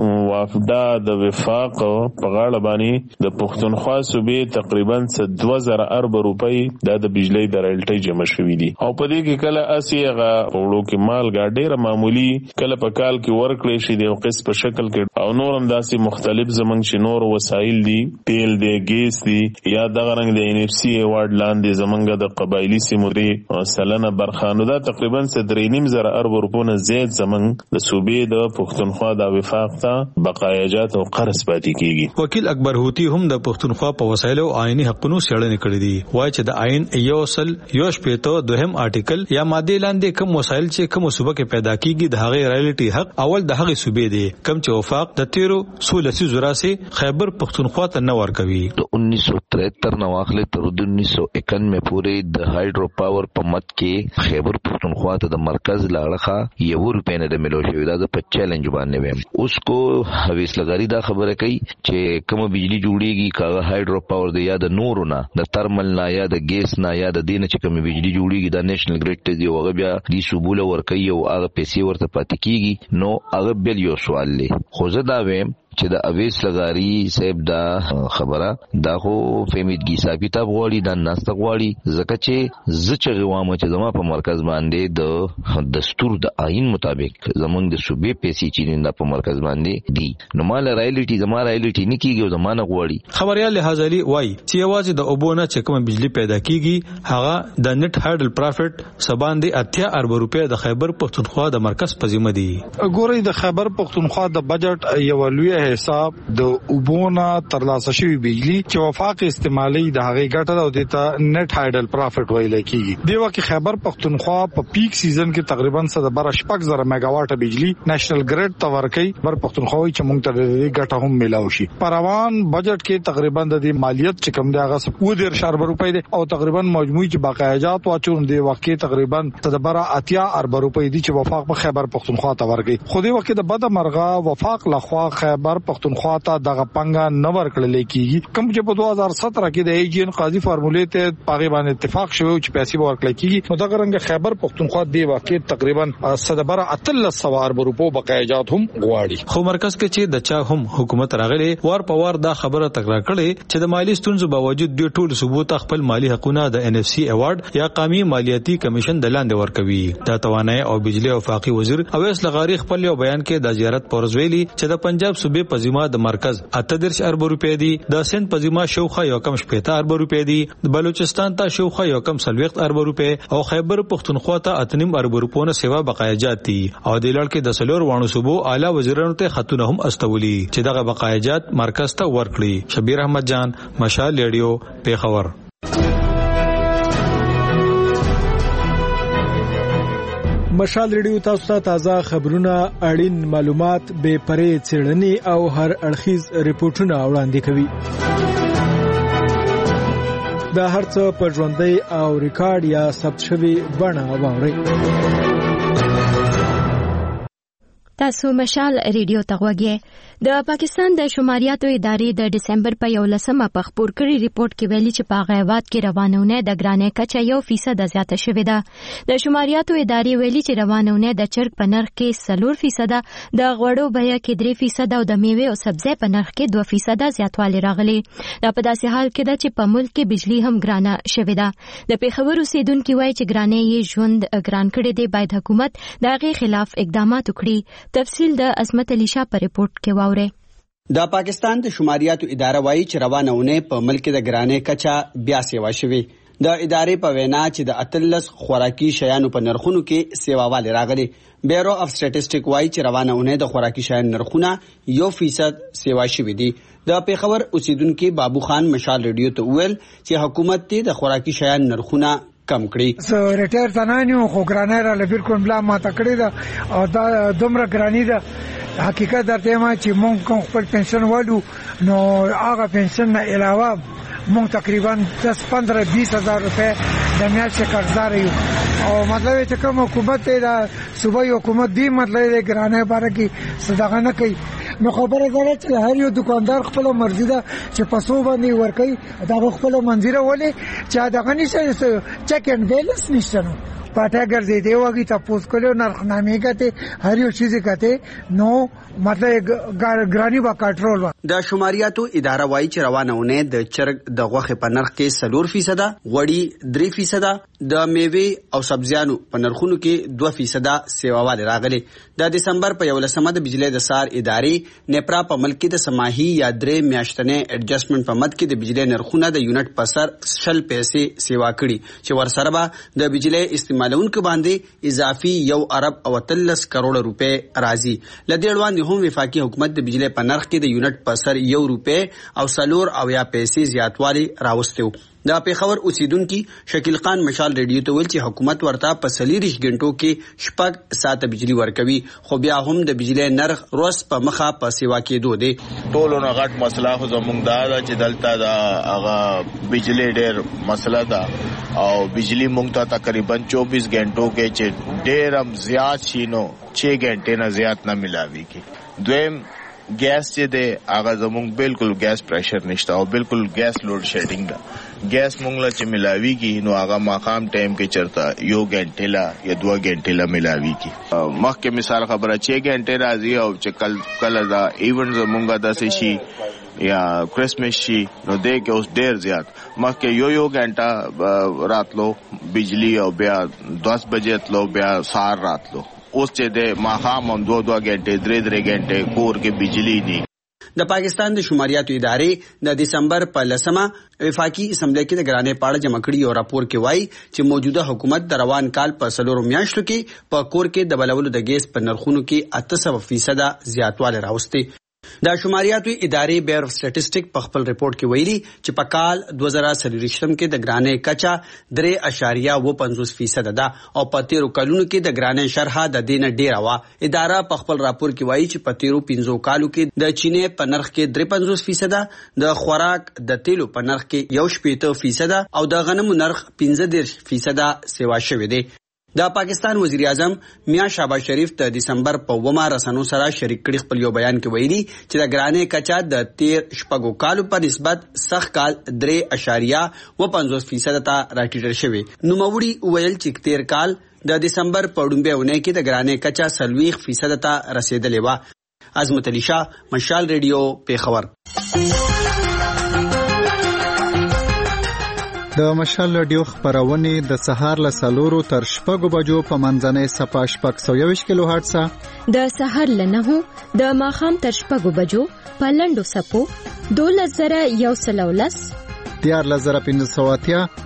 وافدا د وفاق په غاړه باندې د پښتونخوا صوبې تقریبا 2000 ارب روپۍ د بجلی د رالټي جمع شوې دي او په دې کې کله اسیغه وړو کې مالګه ډیره معمولی کله په کال کې ورکړې شي د قسط په شکل کې او نور هم داسې مختلف زمنګ چې نور وسایل دي، تیل دی، ګیس دی یا دغه رنګ د NFC ایوارډ لاندې زمنګ د قبایلی سیموري سلنه برخانو دا تقریبا 3.5 ارب روپونه زیات زمنګ د صوبې د پښتونخوا د وفاق ته بقایاجات او قرض پاتې کیږي. وکیل اکبر هوتی هم د پښتونخوا په وسایلو عیني حقونو څېړنې کړې دي. وايي چې د عین یو اصل یو شپېته دوهم آرټیکل یا ماده لاندې کوم وسایل چې کوم صوبه کې پیدا کیږي د هغه رایلټي حق اول د هغه صوبې دی کوم چې وفاق د 1300 لسیزو راځي خیبر پښتونخوا ته نه ورکوي. د 1973 نو اخلي تر 1991 پورې د هایډرو پاور په مت کې خیبر پښتونخوا ته د مرکز لاړخه یو روپې نه د ملو شوی دا په چیلنج باندې ویم. اوس کو اویس لغاری دا خبره کوي چې کوم بجلی جوړیږي کاغه هایډرو پاور دی یا د نورونه د ترمل نه یا د ګیس نه یا د دینه چې کوم بجلی جوړیږي د نېشنل ګریډ ته دی او بیا دی صوبوله ورکوي او هغه پیسې ورته پاتې کیږي نو هغه بل یو سوال لې خو زه دا ویم چې د اویس لغاری صاحب دا خبره دا خو فهمیدګي ثابته غواړي دا ناسته غواړي ځکه چې زچ غوامه چې زما په مرکز باندې د دستور د آئین مطابق زمونږ د صوبې پیسې چې نه په مرکز باندې دي نو مال رایلټي زما رایلټي نه کیږي او زمانه غواړي. خبريال لحاظالي وای چې یوازې د اوبونه چې کوم بجلی پیدا کیږي هغه د نت هایډل پروفټ سبان دي 80 ارب روپے د خیبر پښتونخوا د مرکز په ذمہ دي. ګوري د خیبر پښتونخوا د بجټ یو لوی حساب د اوبونه ترلاسه شوی بجلی چې وفاق استعمالي د هغه ګټه او د نت هایډل پروفټ ویل کیږي. دی وکه خیبر پښتونخوا په پیک سیزن کې تقریبا 100 میگاواټ بجلی نېشنل ګریډ ته ورکړي بر پښتونخوا چې موږ ته د ګټه هم ملاوي شي. پروان بجټ کې تقریبا د مالیت چې کوم دی هغه 10 ارب روپۍ دی او تقریبا مجموعي چې بقایاجات واچون دی وکه تقریبا 80 ارب روپۍ دی چې وفاق په خیبر پښتونخوا ته ورکړي. خو دی وکه د بد مرغه وفاق لخوا خیبر خیبر پختونخوا ته دغه پنګه نه ورکړل کیږي کوم چې په 2017 کې د ایجین قاضي فارمولې ته پاغي باندې اتفاق شوی چې پیسې ورکړل کیږي نو دغه رنګ خیبر پختونخوا دی واقع تقریبا 13 ارب روپو بقایجات هم غواړي خو مرکز کې چې د چا هم حکومت راغلي وار په وار دا خبره تکرار کړي چې د مالی ستونزو باوجود دوی ټول ثبوت خپل مالی حقونه د NFC ایوارډ یا قومي مالیاتي کمیشن د لاندې ورکوي د توانایي او بجلی او وفاقي وزیر اویس لغاری خپل یو بیان کې د زیارت پرزویلی چې د پنجاب صوبې په ذمہ د مرکز 38 ارب روپے دي د سند په ذمہ شوخه یو کم 70 ارب روپے دي د بلوچستان ته شوخه یو کم 40 ارب روپے او خیبر پختونخوا ته 8 ارب روپو نه سیوا بقایجات دي او د لړ کې د سلور وانو صوبو اعلی وزیرانو ته خطونه هم استولي چې دغه بقایجات مرکز ته ورکړي شبیر احمد جان مشال ریډیو پیښور مشال ریډیو تاسو ته تازه خبرونه اړین معلومات به پرې څېړنې او هر اړخیز ریپورتونه وړاندې کوي دا هرڅه په ژوندۍ او ریکارډ یا ثبت شوی بڼه واورئ تاسو مشال ریډیو ته غوږی د پاکستان د شماریاتو ادارې د دسمبر په 11 په خبر کړي ریپورت کې ویلي چې په غیبات کې روانونه د ګرانې کچه 1% زیاته شوې ده د شماریاتو ادارې ویلي چې روانونه د چرګ په نرخ کې 4% د غوړو بیه کې 3% او د میوه او سبزی په نرخ کې 2% زیاتوالی راغلی دا په داسې حال کې ده چې په ملک کې بجلی هم ګرانه شوې ده د پیښور اوسیدونکو وایي چې ګرانې یې ژوند ګران کړي دی باید حکومت دغه خلاف اقدامات وکړي تفصیل د عصمت علی شاه په ریپورت کې واورئ د پاکستان د شماریاتو اداره وایي چې روانه ونه په ملک د ګرانې کچا بیا سیوا شوی د ادارې په وینا چې د 18 خوراکي شیانو په نرخونو کې سیواواله راغلي بیورو اف سټټیسټیک وایي چې روانه ونه د خوراکي شیانو نرخونه 1% سیوا شوی دي د پیښور اوسیدونکو بابو خان مشال ریډیو ته ویل چې حکومت ته د خوراکي شیانو نرخونه کم کړی سو ریټایر تنانیو خو ګرانه را بالکل بلا ما تکړی دا او دا دومره ګرانی ده حقیقت درته ما چې مونږ کوم خپل پنشن والو نو هغه پنشن نه علاوه مونږ تقریبا 10-15-20 هزار روپے د میاشتې قرضدار یو او مطلب چې کوم حکومت دا صوبایي حکومت دی مطلب د ګرانه باره کې صدقه نه کوي نو خبره ده چې هر یو دکاندار خپل مرزي ده چې پسو باندې ورکي دا خپل منځره ولې چې دا غني چک اینڈ بیلنس نشته نو پټه ګرځي دی وږي تاسو کولو نرخنامې کته هر یو چیز کته نو مطلب ګرانی با کنټرول د شماریاتو اداره وایي چې روانونه د چرګ د غوښه په نرخ کې 4% غوړي 3% د میوه او سبزیانو په نرخونو کې 2% سیواواله راغلي د دسمبر په 11 د بجلی د سار ادارې نیپرا په ملک کې د سماهي یا درې میاشتنې اډجسټمنټ په مد کې د بجلی نرخونه د یونټ په سر 100 پیسې سیوا کړي چې ورسره به د بجلی استعمالونکو باندې اضافي 1 ارب او 13 کروڑ روپے راځي لدې وړاندې هم وفاقي حکومت د بجلی په نرخ کې د یونټ په سر 1 روپے او 4 او یا پیسې زیاتوالی راوستو د پیښور اوسیدونکو شکیل خان مشال ریډیو ته ویل چې حکومت ورته په 40 غنټو کې شپږ ساعت بجلی ورکوي خو بیا هم د بجلی نرخ روس په مخه په سیوا کېدو دی ټولو نه غټ مسله خو زموږ دا چې دلته دا هغه بجلی ډېر مسله ده او بجلی مونږ ته تقریبا 24 غنټو کې چې ډېر هم زیات شي نو 6 غنټې نه زیات نه ملاوي کی دویم ګیس چې دی هغه زموږ بالکل ګیس پریشر نشته او بالکل ګیس لوډ شیډینګ ده ګیس مونږ لا چې ملاوي کی نو هغه ماقام ټایم کې چرته 1 غنټه لا یا 2 غنټه لا ملاوي کی مخکې مثال خبره 6 غنټه راځي او چې کله دا ایونت زموږ د شي یا کرسمس شي نو دې کې اوس ډېر زیات مخکې یو غنټه راتلو بجلی او بیا 10 بجې تلو بیا سار راتلو اوس چې د ماقام هم 2 غنټه 3 غنټه کور کې بجلی دي د پاکستان د شماریاتو ادارې د دسمبر په 10 وفاقي اسمبلی کې د ګرانې پاړه جمع کړي او راپور کې وایي چې موجوده حکومت د روان کال په 4 میاشتو کې په کور کې د بلولو د ګیس په نرخونو کې 8% زیاتوالی راوستي د شماریاتو ادارې بیورو سټټیسټیک په خپل ریپورت کې ویلي چې په کال 2023 کې د ګرانې کچا 3.55% ده او په 13 کلونو کې د ګرانې شرحه د دینه ډیره وا اداره په خپل راپور کې وایي چې په 13 کالو کې د چینې په نرخ کې 53% د خوراک د تیلو په نرخ کې 1% او د غنمو نرخ 15% سیوا شوی دی د پاکستان وزیر اعظم میاں شهباز شریف د دسمبر په 9 رسنو سره شریک کړي خپل یو بیان کې ویلي چې د ګرانې کچا د 13 کالو په نسبت سخت کال 3.50% ته راټیټه شوې. نوموړي ویل چې 13 کال د دسمبر په ډومبه ونه کې د ګرانې کچا 40% ته رسیدلې و. عظمت علي شاه، مشال ریډیو، پیښور. د مشال رادیو خبرونه د سهار له 4 تر 6 بجو په منځنۍ صفه 621 کیلو هرتز، د سهار له 9 د ماښام تر 6 بجو په لنډو سپو 12110 14580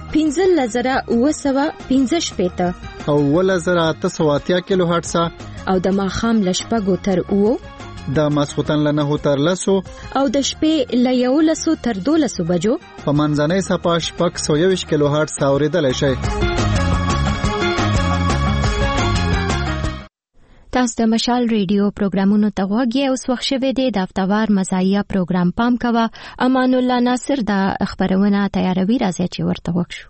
15915 او 1880 کیلو هرتز، او د ماښام له 6 تر 9 د ماسختن له 9 تر 10 او د شپې له 11 تر 12 بجو په منځنۍ صفه 621 کیلو هرتز اوریدلای شئ. تاسو د مشال ریډیو پروګرامونو ته غوږی اوس وخت شوه دی د هفتوار مزایا پروګرام پام کوه. امان الله ناصر د خبرونه تیاروي، راځي چې ورته وښو.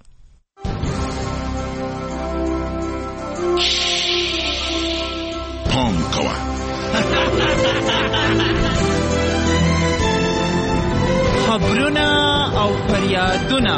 پام کوه خبرونه او فریادونه.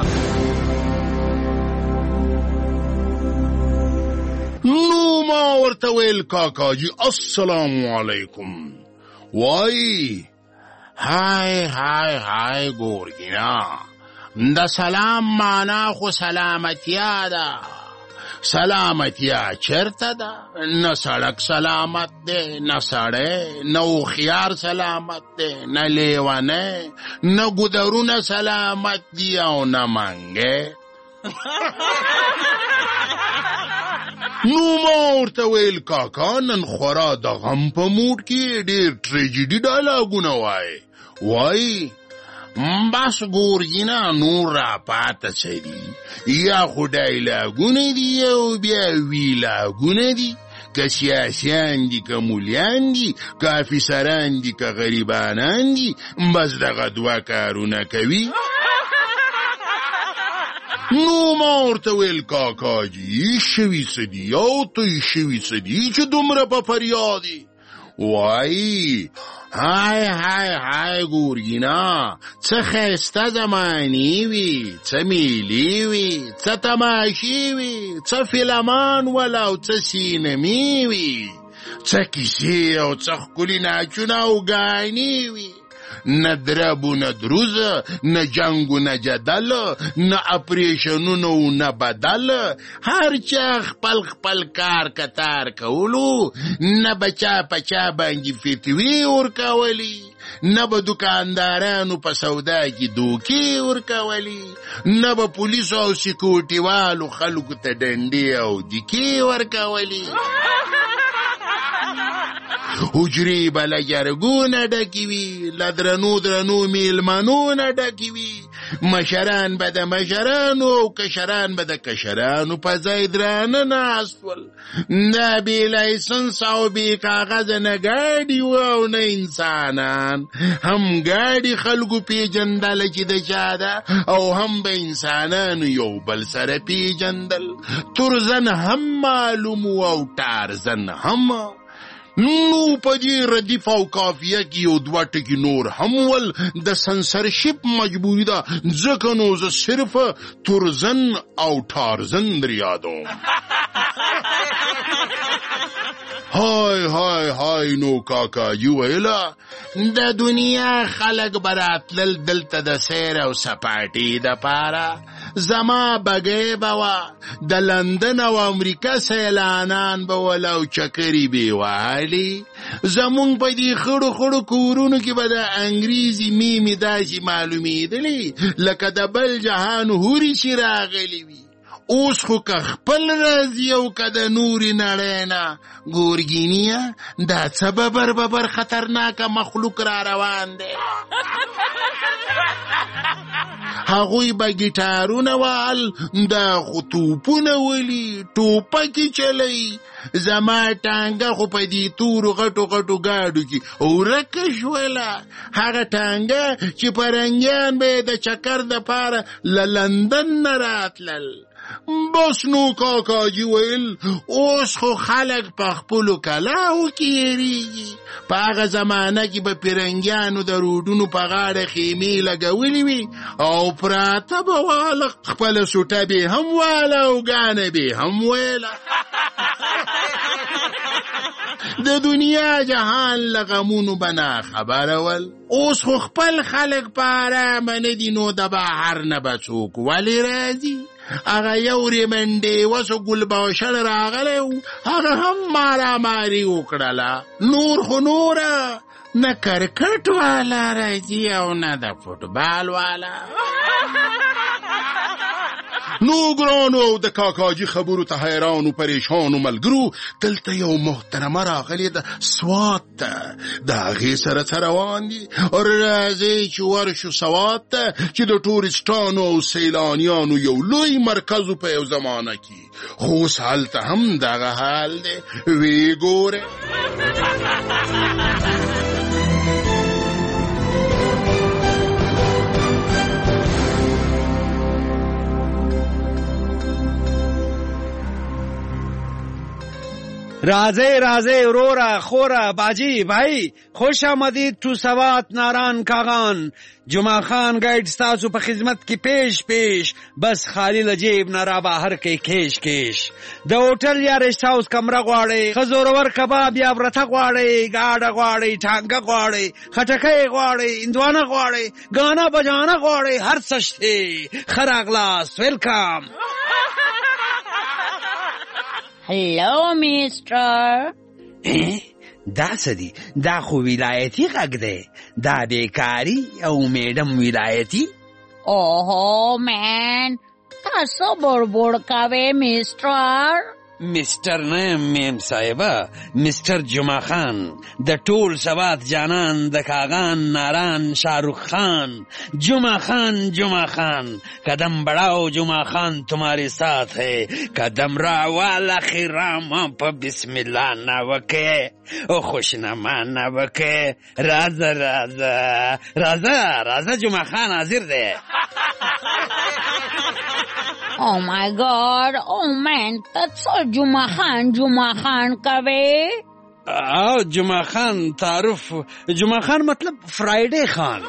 نو ما ورته ویل کاکاجی السلام علیکم، وای هاي هاي هاي ګورګینا، د سلام معنا خو سلامتیا ده. سلامتیا چرته ده؟ نه سړک سلامت ده، نه سړی، نه هوښیار سلامت ده، نه لیونی، نه ګودرونه سلامت دي او نه منګی. نو ما ورته ویل کاکا نن خورا د غم په موډ کې ډېر ټریجډي ډایلاګونه وای بس ګورګینا نور را پاته څه دي، یا خو ډایلاګونه دي او بیا ویلاګونه دي، که سیاسیان دي که مولیان دي که افیسران دي که غریبانان دي، بس دغه دوه کارونه کوي. نو ما ورته ویل کاکاجي شوي څه دي او توی شوي څه دي چې دومره په فریادي؟ وای هاي هاي هاي ګورګینا، څه ښایسته زمانې وي، څه میلې وي، څه تماشې وي، څه فلمان ولا او څه سینمې وي، څه کیسې او څه ښکلي ناچونه او ګانې وي. نه درب و نه دروزه، نه جنگ و نه جدل، نه اپریشنونه و نه بدل، هر چا خپل خپل کار کتار کولو، نه بچا پچا باندې فتوی ورکولی، نه به دکاندارانو په سودا کې دوکې ورکولی، نه به پولیسو او سیکورټي والو خلکو ته ډنډې او دیکې ورکولی. حجرې به له جرګونه ډکې وي، له درنو میلمنونه ډکې وي، مشران به د مشرانو او کشران به د کشرانو په ځای درانه ناست ول. نه بې لایسنس او بې کاغذه نه ګاډي و او نه انسانان، هم ګاډي خلکو پیژندله چې د چا ده او هم به انسانانو یو بل سره پیژندل. ترزن هم معلوم او ټارزن هم. نو په دې ردیف او کافیه کې یو دوه ټکي نور هم ول. د سنسرشپ مجبوري ده، ځکه نو زه صرف ترزن او ټارزن در یادوم. هاي هاي هاي نو کاکا ویلا د دنیا خلق براتلل دلته د سیر او سپاټي د پاره. زما بګې بوا د لندن او امریکا سیلانان به ولو چکرې بیوالي. زمونږ په دې خړو خړو کورونو کې به د انګریزي میمې داسې معلومېدلې لکه د بل جهان هوري چې راغلي وي. اوس خو که خپل راځي او که د نورې نړۍ نه ګورګینیا دا څه ببر خطرناکه مخلوق را روان دی. هغوی به ګیټارونه وال، دا خو توپونه ولي، ټوپکې چلی. زما ټانګه خو په دې تورو غټو غټو ګاډو کې ورکه شوله. هغه ټانګه چې پرنګیان به د چکر د پاره له لندن نه راتلل. بس نو کاکاجي ویل اوس خو خلک په خپلو کلاو کې یریږي. په هغه زمانه کې به پیرنګیانو د روډونو په غاړه خیمې لګولې وي او پراته به واله خپله سوټه به هم واله او ګانه به هم ویله. د دنیا جهان له غمونو به نه خبره ول. اوس خو خپل خلک په ارامه نه دي، نو د بهر نه به څوک ولې راځي؟ هغه یو ریمنډې وسو ګلباشر راغلی و، هغه هم ماراماري وکړله. نور خو نوره نه کرکټ والا راځي او نه د فوټبال والا. نو ګرانو او د کاکاجي خبرو ته حیرانو پریشانو ملګرو، دلته یو محترمه راغلې ده سوات ته. د هغې سره روان دي. راځئ چې ورشو سوات ته چې د ټوریسټانو او سیلانیانو یو لوی مرکز په یو زمانه کې. خو اوس هلته هم دغه حال دی. وی ګوره راځئ ورورا خورا باجی بھائی، خوش آمدید تو سوات ناران کاغان. جمعه خان گائیڈ ستاسو په خدمت کې پیش بس خالی لجیب نه را بهر کې کیش. د هوټل یا ریسټ هاوس کمره غواړئ، ښه زورور کباب یا برته غواړئ، ګاډه غواړئ، ټانګه غواړئ، خټکی غواړئ، هندوانه غواړئ، ګانا بجانه غواړئ، هر څه شته. ښه راغلاست، ویلکم. هلو میسټر. دا څه دي؟ دا خو ولایتي غږ دی. دا بیکاري او میډم ولایتي. اوهو مین، تاسو بړبړ کوئ میسټر. Mister ने ma'am साहिबा mister Juma Khan द टोल सवात जानन द कागान नारान शाहरुख खान जुमा खान कदम बढ़ाओ जुमा खान तुम्हारे साथ है कदम रावाला खिराम प बिस्मिल्लाह ना वके ओ खुशनमा ना वके राजा राजा राजा राजा जुमा खान हाजिर दे. Oh my God! Oh man, that's all Juma Khan कवे. जुमा खान तारुफ जुमा खान मतलब Friday Khan.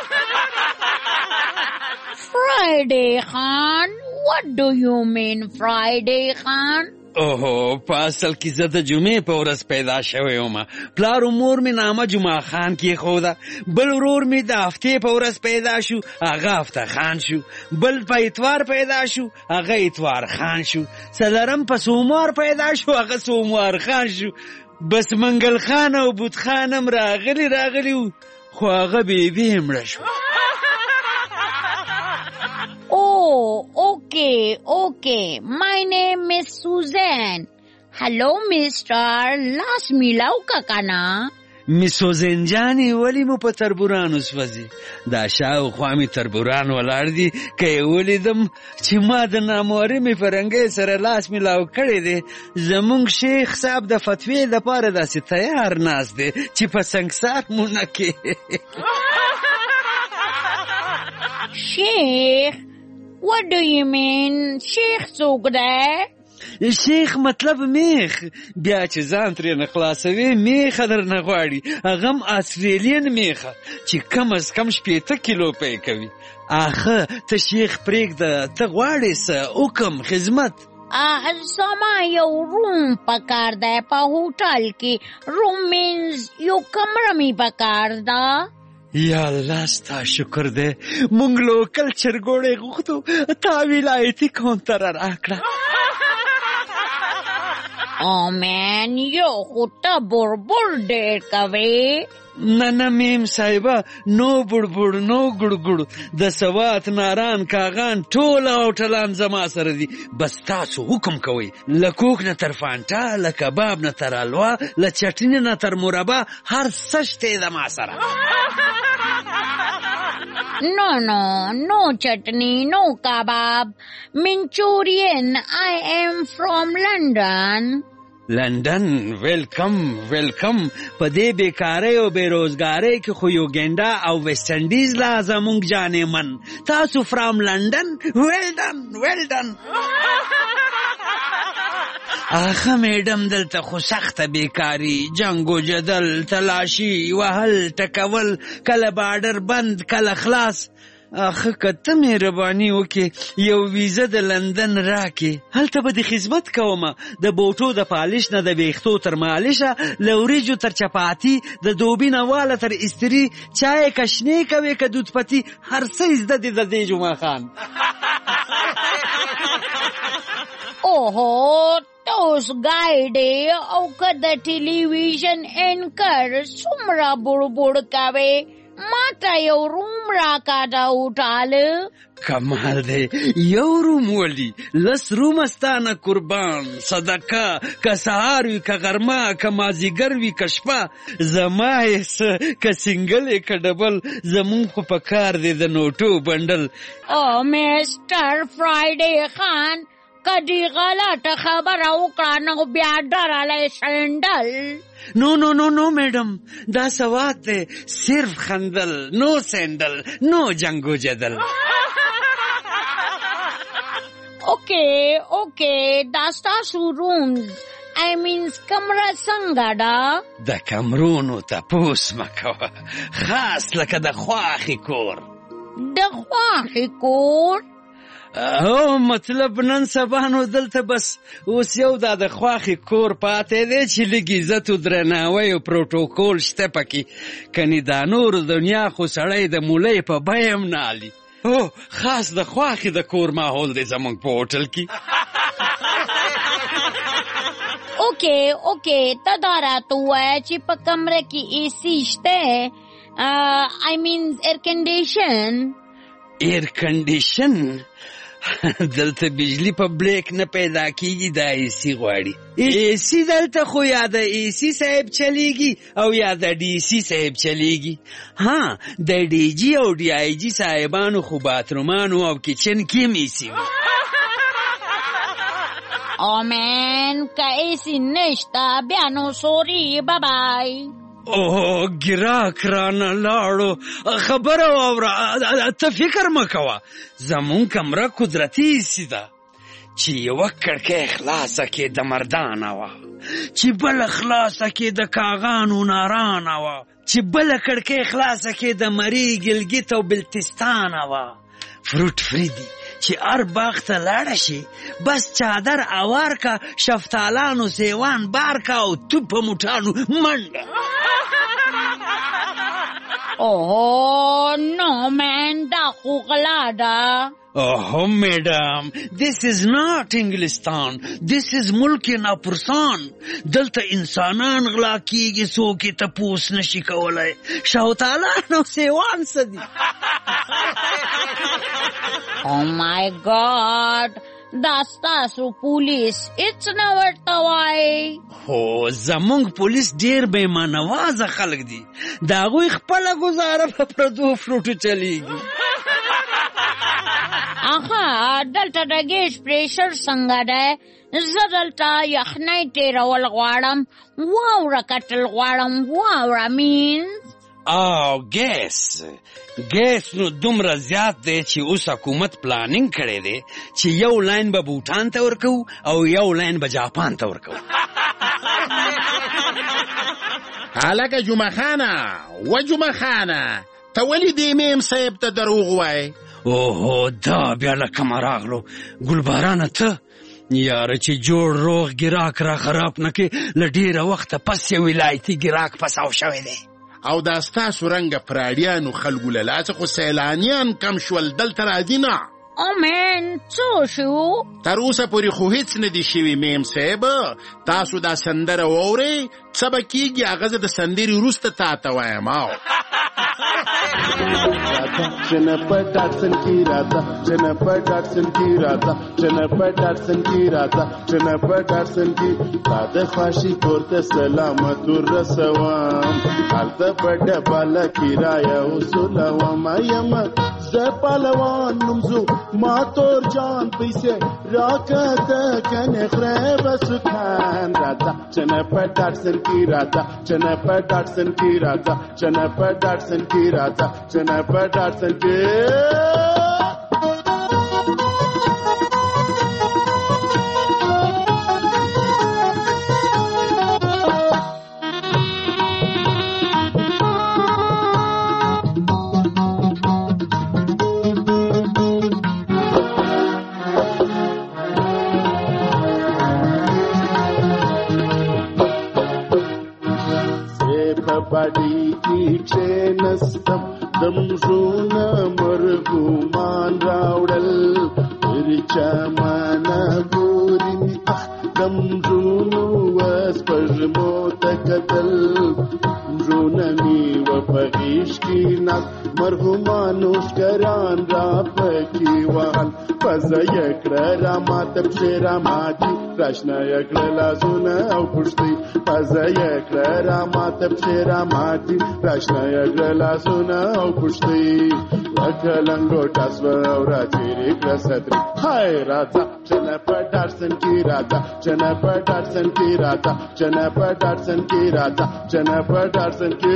Friday Khan? What do you mean Friday Khan? اوهو په اصل کې زه د جمعې په ورځ پیدا شوی وم. پلار مور مې نامه جمعه خان کېښوده. بل ورور مې د هفتې په ورځ پیدا شو، هغه هفته خان شو. بل په اتوار پیدا شو، هغه اتوار خان شو. څلرم په سوموار پیدا شو، هغه سوموار خان شو. بس منګل خان او بوت خان هم راغلی و، خو هغه بیبي یې مړه شو. Oh, okay. My name is Susan. Hello, mister. Last milau kakana. Miss Susan جانی ولی مو په تربورانو سوځي. دا شاوخوا مې تربوران ولاړ دي که یې ولیدم چې ما د نامحرمې فرنګۍ سره لاس میلاو کړی دی. زمونږ شیخ صاحب د فتوې دپاره داسې تیار ناست دی چې په سنګسار مونه کې. شیخ? What do you mean? شیخ څوک دی؟ شیخ مطلب میخ. بیا چې ځان ترې نه خلاصوي میخه در نه غواړي. هغه هم آسټریلین میخه چې کم از کم 80 کیلو پی کوي. آخه ته شیخ پرېږده، ته غواړې څه حکم خدمت؟ زما یو روم پکار دی په هوټل کې. روم مینز یو کمره می پکار ده. یا الله ستا شکر دی، مونږ لوکل چرګوړی غوښتو، تا ولایتي کونتره راکړه. مین یو خو ته بړبړ ډېر کوې. نه میم صاحبه، نو بړبړ نو ګړګړ. د سوات ناران کاغان ټول هوټلان زما سره دي. بس تاسو حکم کوئ. له کوک نه تر فانټا، له کباب نه تر حلوا، له چټني نه تر مربا، هر څه شته زما سره. No chutney, no kebab. Manchurian. I am from London. لندن ویلکم ویلکم. په دې بیکارۍ او بیروزګارۍ کې خو یوګینډا او ویسټ انډیز لا زمونږ جانې من. تاسو فرام لندن ویلډن. آخه میډم دلته خو سخته بیکاري، جنگ و جدل، تلاشي وهل ټکول، کله بارډر بند کله خلاص. آخه که ته مهرباني وکې یو ویزه د لندن راکې، هلته به د خدمت کومه، د بوټو د پالش نه د ویښتو تر مالشه، له وریجو تر چپاتي، د دوبي نه واله تر استري، چای که شنې کوې که دود پتي، هر څه زده دي د دې جمعه خان. اوهو ته اوس ګایډې او که د ټلویزیون اینکر څومره بوړ کوې، ما ته یو روم راکا د هوټال. کمال دی، یو روم ولي، 10 رومه ستانه قربان، صدقه، که سهار وي که غرمه، که مازیګر وي که شپه، زما یې څه، که سنګل یې که ډبل، زمونږ خو په کار دی د نوټو بنډل. او میسټر فرایډې خان کدی غلطه خبره وکړه نو بیا ډرلی سینډل. نو نو نو نو میډم، دا سواد دی، صرف خندل، نو سینډل، نو جنگو جدل. اوکے دا ستاسو رومز آئی مینز کمره څنګه ده؟ د کمرونو تپوس مه کوه، خاص لکه د خواښې کور. د خواښې کور؟ او مطلب نن سبا نو دلته بس اوس یو دا د خواښې کور پاتې دی چې لږ عزت و درناوی او پروټوکول شته پکې، کنې دا نور دنیا خو سړی د مولۍ په بیه هم نه علي. او خاص د خواښې د کور ماحول دی زمونږ په هوټل کې. اوکے ته دا راته ووایه چې په کمره کې اے سی شته، آئی مینز ایر کنډیشن. ایر کنډیشن؟ دلته بجلی په بلیک نه پیدا کیږي، دا اے سی غواړي. اے سی دلته خو یا د اے سی صاحب چلیږي او یا د ډي سی صاحب چلیږي. ها د ډي جي او ډي آی جي صاحبانو خو باترومانو او کچن کې هم اے سی وي. او مین که اے سی نشته بیا نو سوري بابای. اوه ګراک رانه لاړو، خبره واوره، ته فکر مه کوه، زمون کمره قدرتي ایسي ده چې یوه کړکۍ خلاصه کې د مردانه وه، چې بله خلاصه کې د کاغانو نارانه وه، چې بله کړکۍ خلاصه کې د مرۍ ګلګت او بلتستانه وه. فروټ فری دي چې هر باغ ته لاړه شي، بس چادر اوار کا، شفتالانو سیوان بار کا او تو په موټانو منډه. اوه نو مین دا خو غلا ده. اوه میډم، this is not انګلستان، this is ملک ناپرسان. دلته انسانان غلا کیږي، څوک یې تپوس نشي کولی. شفتالان او سیوان څه دي؟ Oh my God! دا ستاسو پولیس هیڅ نه ورته وایي؟ هو زمونږ پولیس ډېر بېمانوازه خلک دي، د هغوی خپله ګزاره په پردو فروټو چلیږي. آها دلته د ګیس پریشر څنګه دی؟ زه دلته یخنۍ تېرول غواړم، واوره کتل غواړم، واوره مینز. او ګیس نو دومره زیات دی چې اوس حکومت پلانینګ کړی دی چې یو لاین به بوټان ته ورکو او یو لاین به جاپان ته ورکو. هلکه جمعه خانه ته ولې دې میم صاحب ته دروغ وایې؟ اوهو دا بیا له کومه راغلو ګلبارانه ته؟ یاره چې جوړ روغ ګراک را خراب نه کې، له ډېره وخته پس یو ولایتي ګراک پساو شوی دی. او دا ستاسو رنګه پراډیانو خلکو له لاسه خو سیلانیان کم شول، دلته راځي نه. امین څه شو؟ تر اوسه پورې خو هیڅ نه دي شوي میم صاحب. تاسو دا سندره واورئ، څه به کېږي هغه زه د سندرې وروسته تا ته وایم. Jennifer Dodson की राता Jennifer Dodson की राता Jennifer Dodson की राता Jennifer Dodson की तादे ख्वाशी कोरते सलामत रसवाम हालत बड़े बाला किराया उसुलवाम आयम زپالوان نمزو ما تور جان پیسه راکت کنه خراب سکان راتا Jennifer Dodson کی راتا Jennifer Dodson کی راتا Jennifer Dodson کی راتا Jennifer Dodson کی badi ki chenastam damjuna marguman raudal irchamana gurini damjunu waspajmotakadal junani wapagishki nas margumanush karan rapaki wal fazayakra ramatab sheramati rashnayakra lazuna au pushti fazayakra ramatab sheramati rashnayakra lazuna au pushti akalango taswa aura chiri krasatri hay rata Jennifer Dodson ki rata Jennifer Dodson ki rata Jennifer Dodson ki rata Jennifer Dodson ki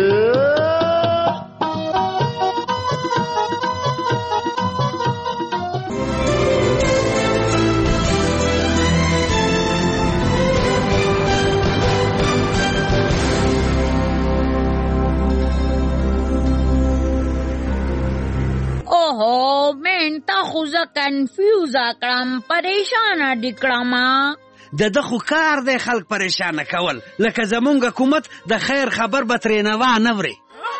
اوہو میں تا خوزا کنفیوزا کړم پریشانه دي کړم د خو کار دی خلک پریشانه کول لکه زمونږ حکومت د خیر خبر به ترې نه وري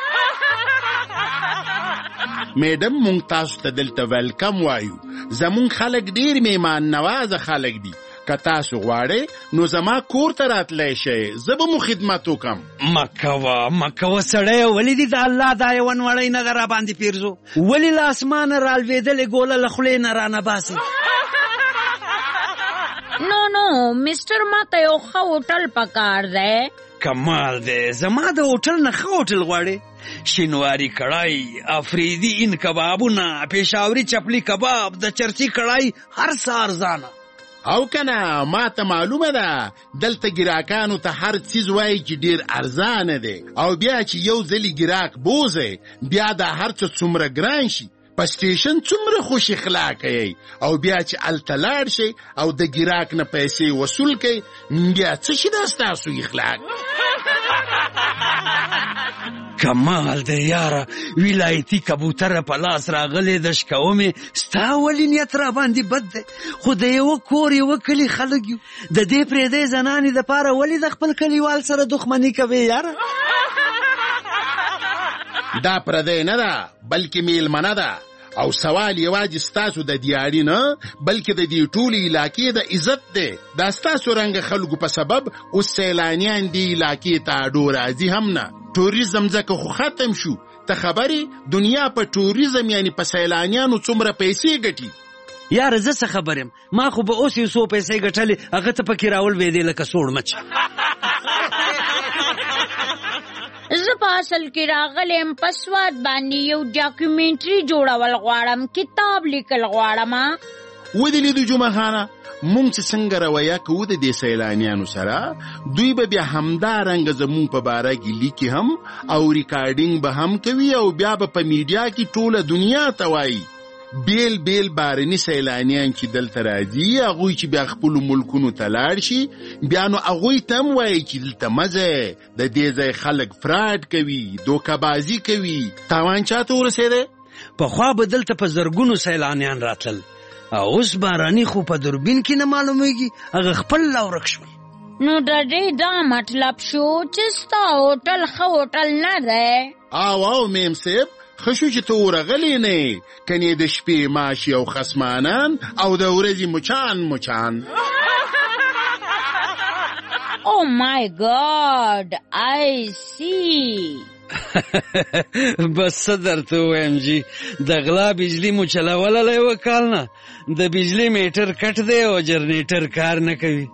میډم مونږ تاسو ته دلته ویلکم وایو زمونږ خلک ډیر میمان نوازه خلک دي که تاسو غواړئ نو زما کور ته راتلی شئ زه به مو خدمت وکړم مکوه سړی ولې دې د الله دا یو نوړی نه ده راباندې پیرزو ولې له اسمانه رالوېدلې ګوله له خولې نه رانه باسي نو مسټر ما ته یو ښه هوټل پکار دی کمال دی زما د هوټل نه ښه هوټل غواړې شینواری کړای افریدي ان کبابونه پېښاوري چپلی کباب د چرچی کړای هر څه ارزانه او کنه ما ته معلومه ده دلته ګراکانو ته هر څیز وایي چې ډیر ارزانه دی او بیا چې یو ځلې ګراک بوزئ بیا دا هر څه څومره ګران شي په سټیشن څومره خوش اخلاقه یې او بیا چې هلته لاړ شئ او د ګراک نه پیسې وصول کئ بیا څه شي دا ستاسو اخلاق کمال دی یاره ولایتي کبوتره په لاس راغلی د شکومې ستا ولې نیت راباندې بد دی خو د یوه کور یوه کلي خلک یو د دې پرېدی زنانې دپاره ولې د خپل کلیوال سره دښمني کوې یاره دا پردی نه ده بلکې میلمنه ده او سوال یوازې ستاسو د دیاري نه بلکې د دې ټولې علاقې د عزت دی دا ستاسو رنګه خلکو په سبب اوس سیلانیان دې علاقې ته اډو راځي هم نه توریزم ځکه خو ختم شو ته خبرې دنیا په توریزم یعنی په سیلانیانو څومره پیسې ګټي یاره زه څه خبر یم ما خو به اوس یو څو پیسې ګټلې هغه ته پکې راولوېدې لکه سوړ مچ زه په اصل کې راغلم په سواد باندې یو ډاکومنټري جوړول غواړم کتاب لیکل غواړم ودې لیدو جمعه خانه مونږ چې څنګه رویه کوو د دې سیلانیانو سره دوی به بیا همدارنګه زمونږ په باره کې لیکي هم او ریکارډینګ به هم کوي او بیا به په میډیا کې ټوله دنیا ته وایي بیل بیل بارني سیلانیان چې دلته راځي هغوی چې بیا خپلو ملکونو ته لاړ شي بیا نو هغوی ته هم وایي چې دلته مزه د دې ځای خلک فراډ کوي دوکهبازي کوي تاوان چاته ورسېدی پخوا به دلته په زرګونو سیلانیان راتلل اوس باراني خو په دوربین کې نه معلومیږي هغه خپل لاورک شول نو د دې دا مطلب شو چې ستا هوټل ښه هوټل نه دی او میم صاحب خشو چې ته ورغلی نه کنې د شپې ماشي او خصمانان او د ورځې مچان Oh my God, I see. بس څه درته ووایم جي د غلا بجلي مو چلوله له یوه کال نه د بجلي میټر کټ دی او جنریټر کار نه کوي.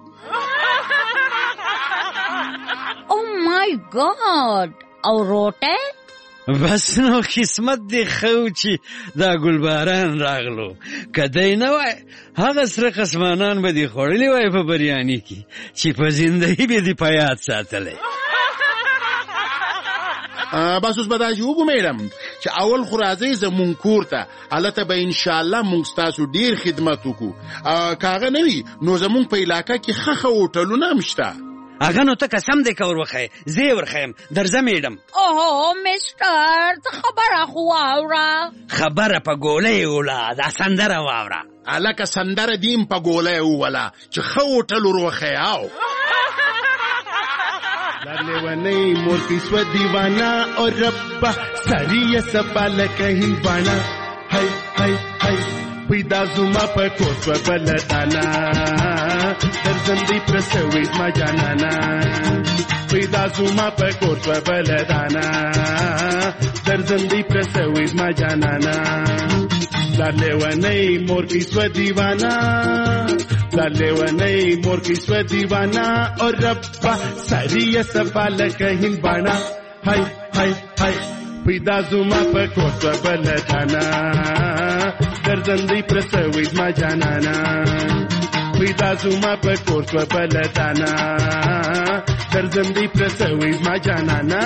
او مای ګاډ، او روټه؟ بس نو قسمت دی خو چې دا ګلباران راغلو، که دی نه وای هغه سره قسمانان به دې خوړلي وای په بریاني کې چې په زندګي به دې په یاد ساتلی. بس اوس به داسې وګورم چې اول خو راځئ زمونږ کور ته، هلته به انشاءالله موږ ستاسو ډېر خدمت وکړو. که هغه نه وي نو زمونږ په علاقه کې ښه هوټلونه هم شته. هغه نو ته قسم دی که ور وښیې، زه یې ورښیم، درځه میډم. اوهو مسټر، ته خبره خو واوره. خبره په ګوله یې وله، دا سندره واوره. هلکه سندره دیم په ګوله یې ووله چې ښه هوټل ور وښیاو. لیونی مور کی سو دیوانا اور ربا ساری سپا لکہن بانا ہائی ہائی ہائی پیدا زما په کوټ بلدانا درزندی پرسوي ما جانانا پیدا زما په کوټ بلدانا درزندی پرسوي ما جانانا لیونی مور کی سو دیوانا لیونی مور کی سو دیوانا اور ربا ساری سپا لکہن بانا ہائی ہائی ہائی پیدا زما په کوټ بلدانا درزندی پرسوي ما جانانا پیدا زما په کوټ بلدانا درزندی پرسوي ما جانانا.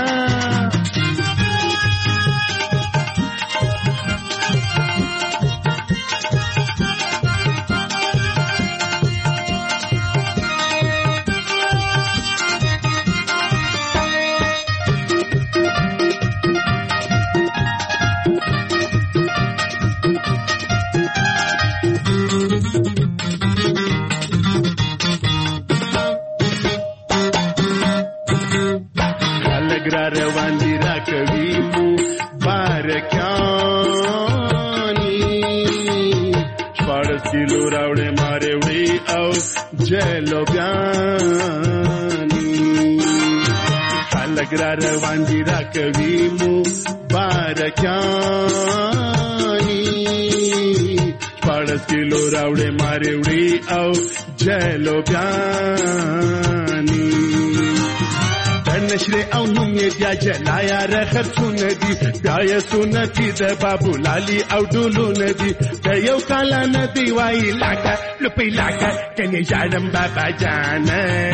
روان دی را کوي مو بارکانی شپاړس کیلو راوړې مارې وړې او جلو بیانی خلک را روان دی را کوي مو بارکانی شپاړس کیلو راوړې مارې وړې او جلو بیانی نشره او نوم یې بیا جلایا رخر سنتي بیا یې سنتي د بابو لالي او ډولو ندي د یو کال ندي وای لاکه لپی لاکه کني جاړم بابا جان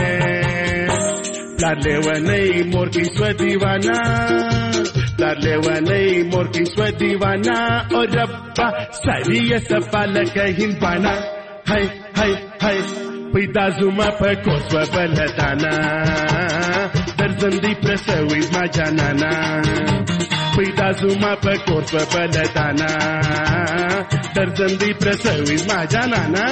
پلار لیونی مور کی سو دیوانا پلار لیونی مور کی سو دیوانا او ربا ساری سپا لکهین بانا هاي هاي هاي پیدا زما په کوټ بلدانا درزندی پرسوي ما جانانا پیدا زما په کوټ بلدانا درزندی پرسوي ما جانانا.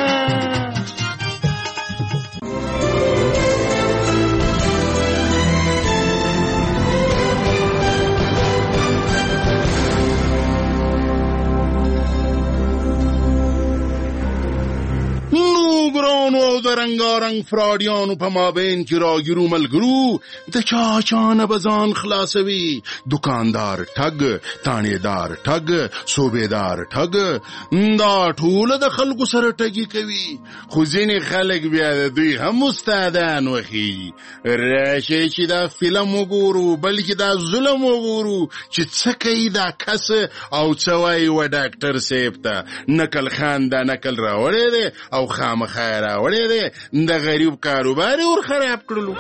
ګرانو او د رنګارنګ فراډیانو په مابین کې راګیرو ملګرو د چا چانه به ځان خلاصوي، دکاندار ټګ، تانیدار ټګ، صوبیدار ټګ، دا ټول د خلکو سره ټګي کوي، خو ځینې خلک بیا د دوی هم استادان وخي. راشئ چې دا فلم وګورو، بلکې دا ظلم وګورو چې څه کوي دا کس او څه وایي و ډاکټر صاحب ته. نکل خان دا نکل راوړی دی او خامخا راوړی دی، د غریب کاروبار یې ور خراب کړلو.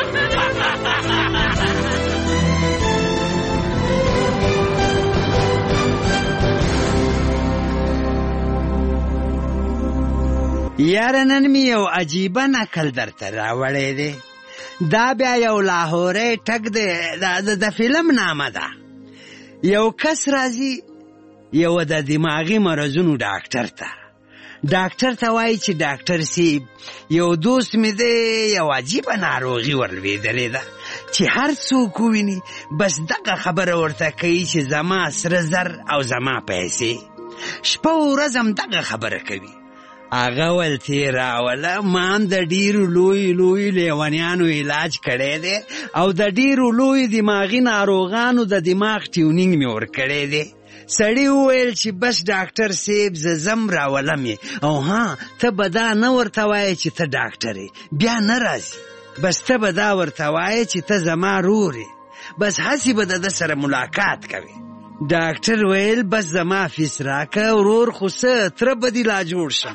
یاره نن مې یو عجیبه نکل درته راوړی دی، دا بیا یو لاهوری ټک دی، د فلم نامه ده. یو کس راځي یو د دماغي مرضونو ډاکټر ته، ډاکټر ته وایي چې ډاکټر صاحب یو دوست مې دی یو عجیبه ناروغي ورلوېدلې ده چې هر څوک وویني بس دغه خبره ورته کوي چې زما سره زر او زما پیسې. شپه و ورځ هم دغه خبره کوي. هغه ول تیراوله ما هم د ډیرو لوی لیونیانو علاج کړی دی او د ډیرو لوی دماغي ناروغانو د دماغ ټیونینګ مې ورکړی دی. سړي وویل چې بس ډاکټر صاحب زه ځم راولم یې، او ها ته به دا نه ورته وایې چې ته ډاکټر یې، بیا نه راځي. بس ته به دا ورته وایې چې ته زما رور یې، بس هسې به د ده سره ملاقات کوې. ډاکټر ویل بس زما فیس راکه ورور، خو څه تره به دې لا جوړ شم.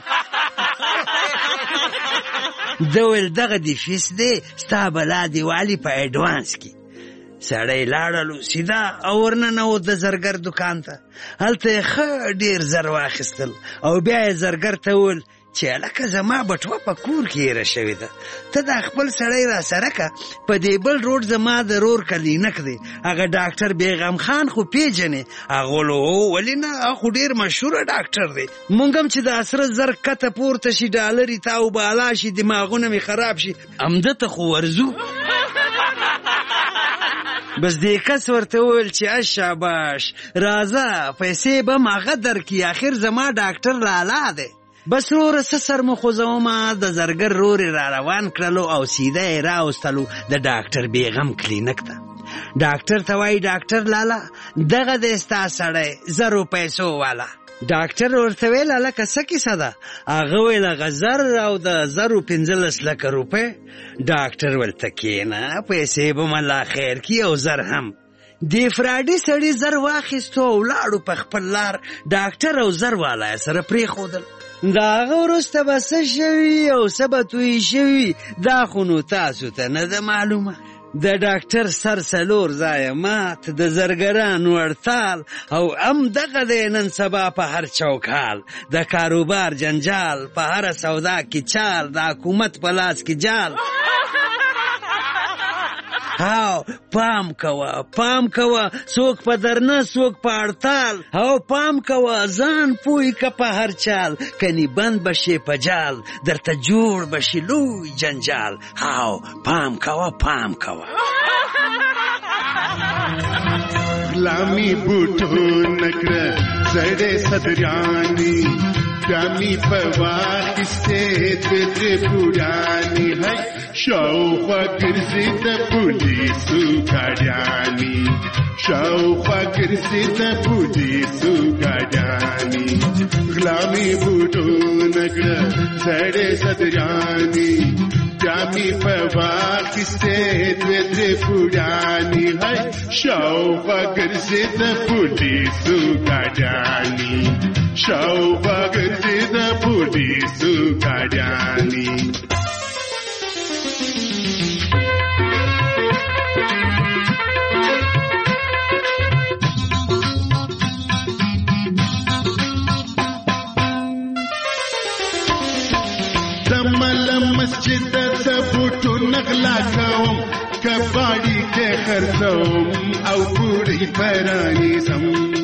ده ویل دغه دې فیس دی، ستا بلا دیوالي په ایډوانس کې. سړی لاړلو سیده او ورننوت د زرګر دکان ته. هلته یې ښه ډېر زر واخیستل او بیا یې زرګر ته وویل چې هلکه زما بټوه په کور کې ایره شوې ده، ته دا خپل سړی را سره که، په دې بل روډ زما د رور کلینک دی، هغه ډاکټر بیغم خان خو پیژنې؟ هغه ویل هو ولې نه، هغه خو ډېر مشهوره ډاکټر دی. مونږ هم چې د سره زر کته پورته شي، ډالرې تاو بالا شي، دماغونه مې خراب شي، همده ته خو ورځو. بس دې کس ورته وویل چې شاباش راځه پیسې به م هغه درکړي، آخر زما ډاکټر لالا دی. بس وروره څه سر مو خوځومه، د زرګر رور یې را روان کړلو او سیده یې راوستلو د ډاکټر بیغم کلینک ته. ډاکټر ته وایي ډاکټر لالا دغه دی ستا سړی 0 پیسو والا. ډاکټر ورته ویل هلکه څه کیسه ده؟ هغه ویل هغه زر او د زرو 15 لکه روپۍ. ډاکټر ویل ته کښېنه پیسې به م الله خیر کړي او زر هم. دې فراډي سړي زر واخیستو او ولاړو په خپل لار. ډاکټر او زر والا یې سره پرېښودل. د هغه وروسته به څه شوي او څه به تویې شوي دا خو نو تاسو ته نه ده معلومه. د ډاکټر سر 4 ځایه مات، د زرګرانو هړتال او هم دغه دی نن سبا په هر چوکال. د کاروبار جنجال په هره سودا کې چال، د حکومت په لاس کې جال. هاو پام کوه څوک په درنه څوک په هړتال، او پام کوه ځان پوی که په هر چال، کنی بند بشي په جال درته جوړ بشي لوی جنجال. هاو پام کوه غلامی بوټو نکړه زړې صدرانی، ګامي په واخیستې درې پوډانی، هی شاوخوا ګرځي د پولیسو ګاډیانې، شاوخوا ګرځي د پولیسو ګاډیانې. غلامی بوټو نکړه زړې صدرانی، ګامي په واخیستې درې پوډانی، هی شاوخوا ګرځي د پولیسو ګاډیانې، شاوخوا ګرځي د پولیسو ګاډیانې. مسجد ته بوټو نغلا کوم، کباړي کې خرڅوم او پوړی پرانیزم.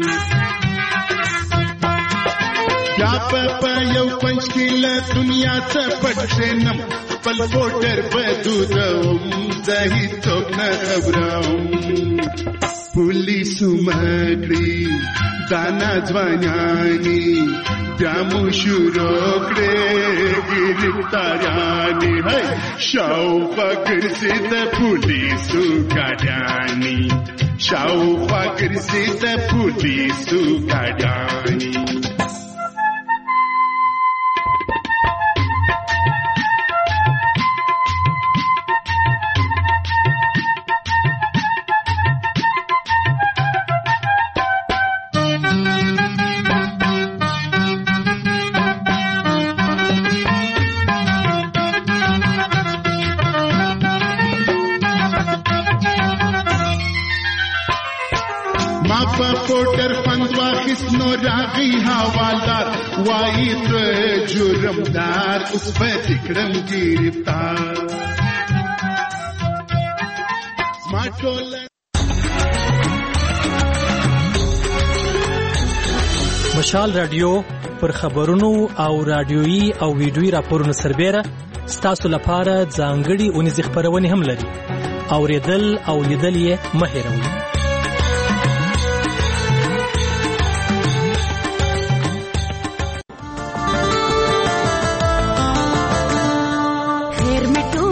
یا په یو پنځ کې له دنیا څخه پټ شنم، خپل بوټر بدودوم، زه هیڅوک نه خبروم. پولیسو مکړي دانا ځوانیانې، بیا مو شروع کړې ګرفتاریانې، هی شاوخوا ګرځي د پولیسو ګاډیانې، شاوخوا ګرځي د پولیسو ګاډیانې. پوټر فند واخیست نو راغی حوالدار، وایي ته جرمدار اوس به دې کړم ګرفتار. مشال رادیو پر خبرونو او رادیويي او ویډیويي راپورونو سربېره ستاسو لپاره ځانګړي اونیزې خپرونې هم لري. اوریدل او لیدل یې مه هېروئ. مټو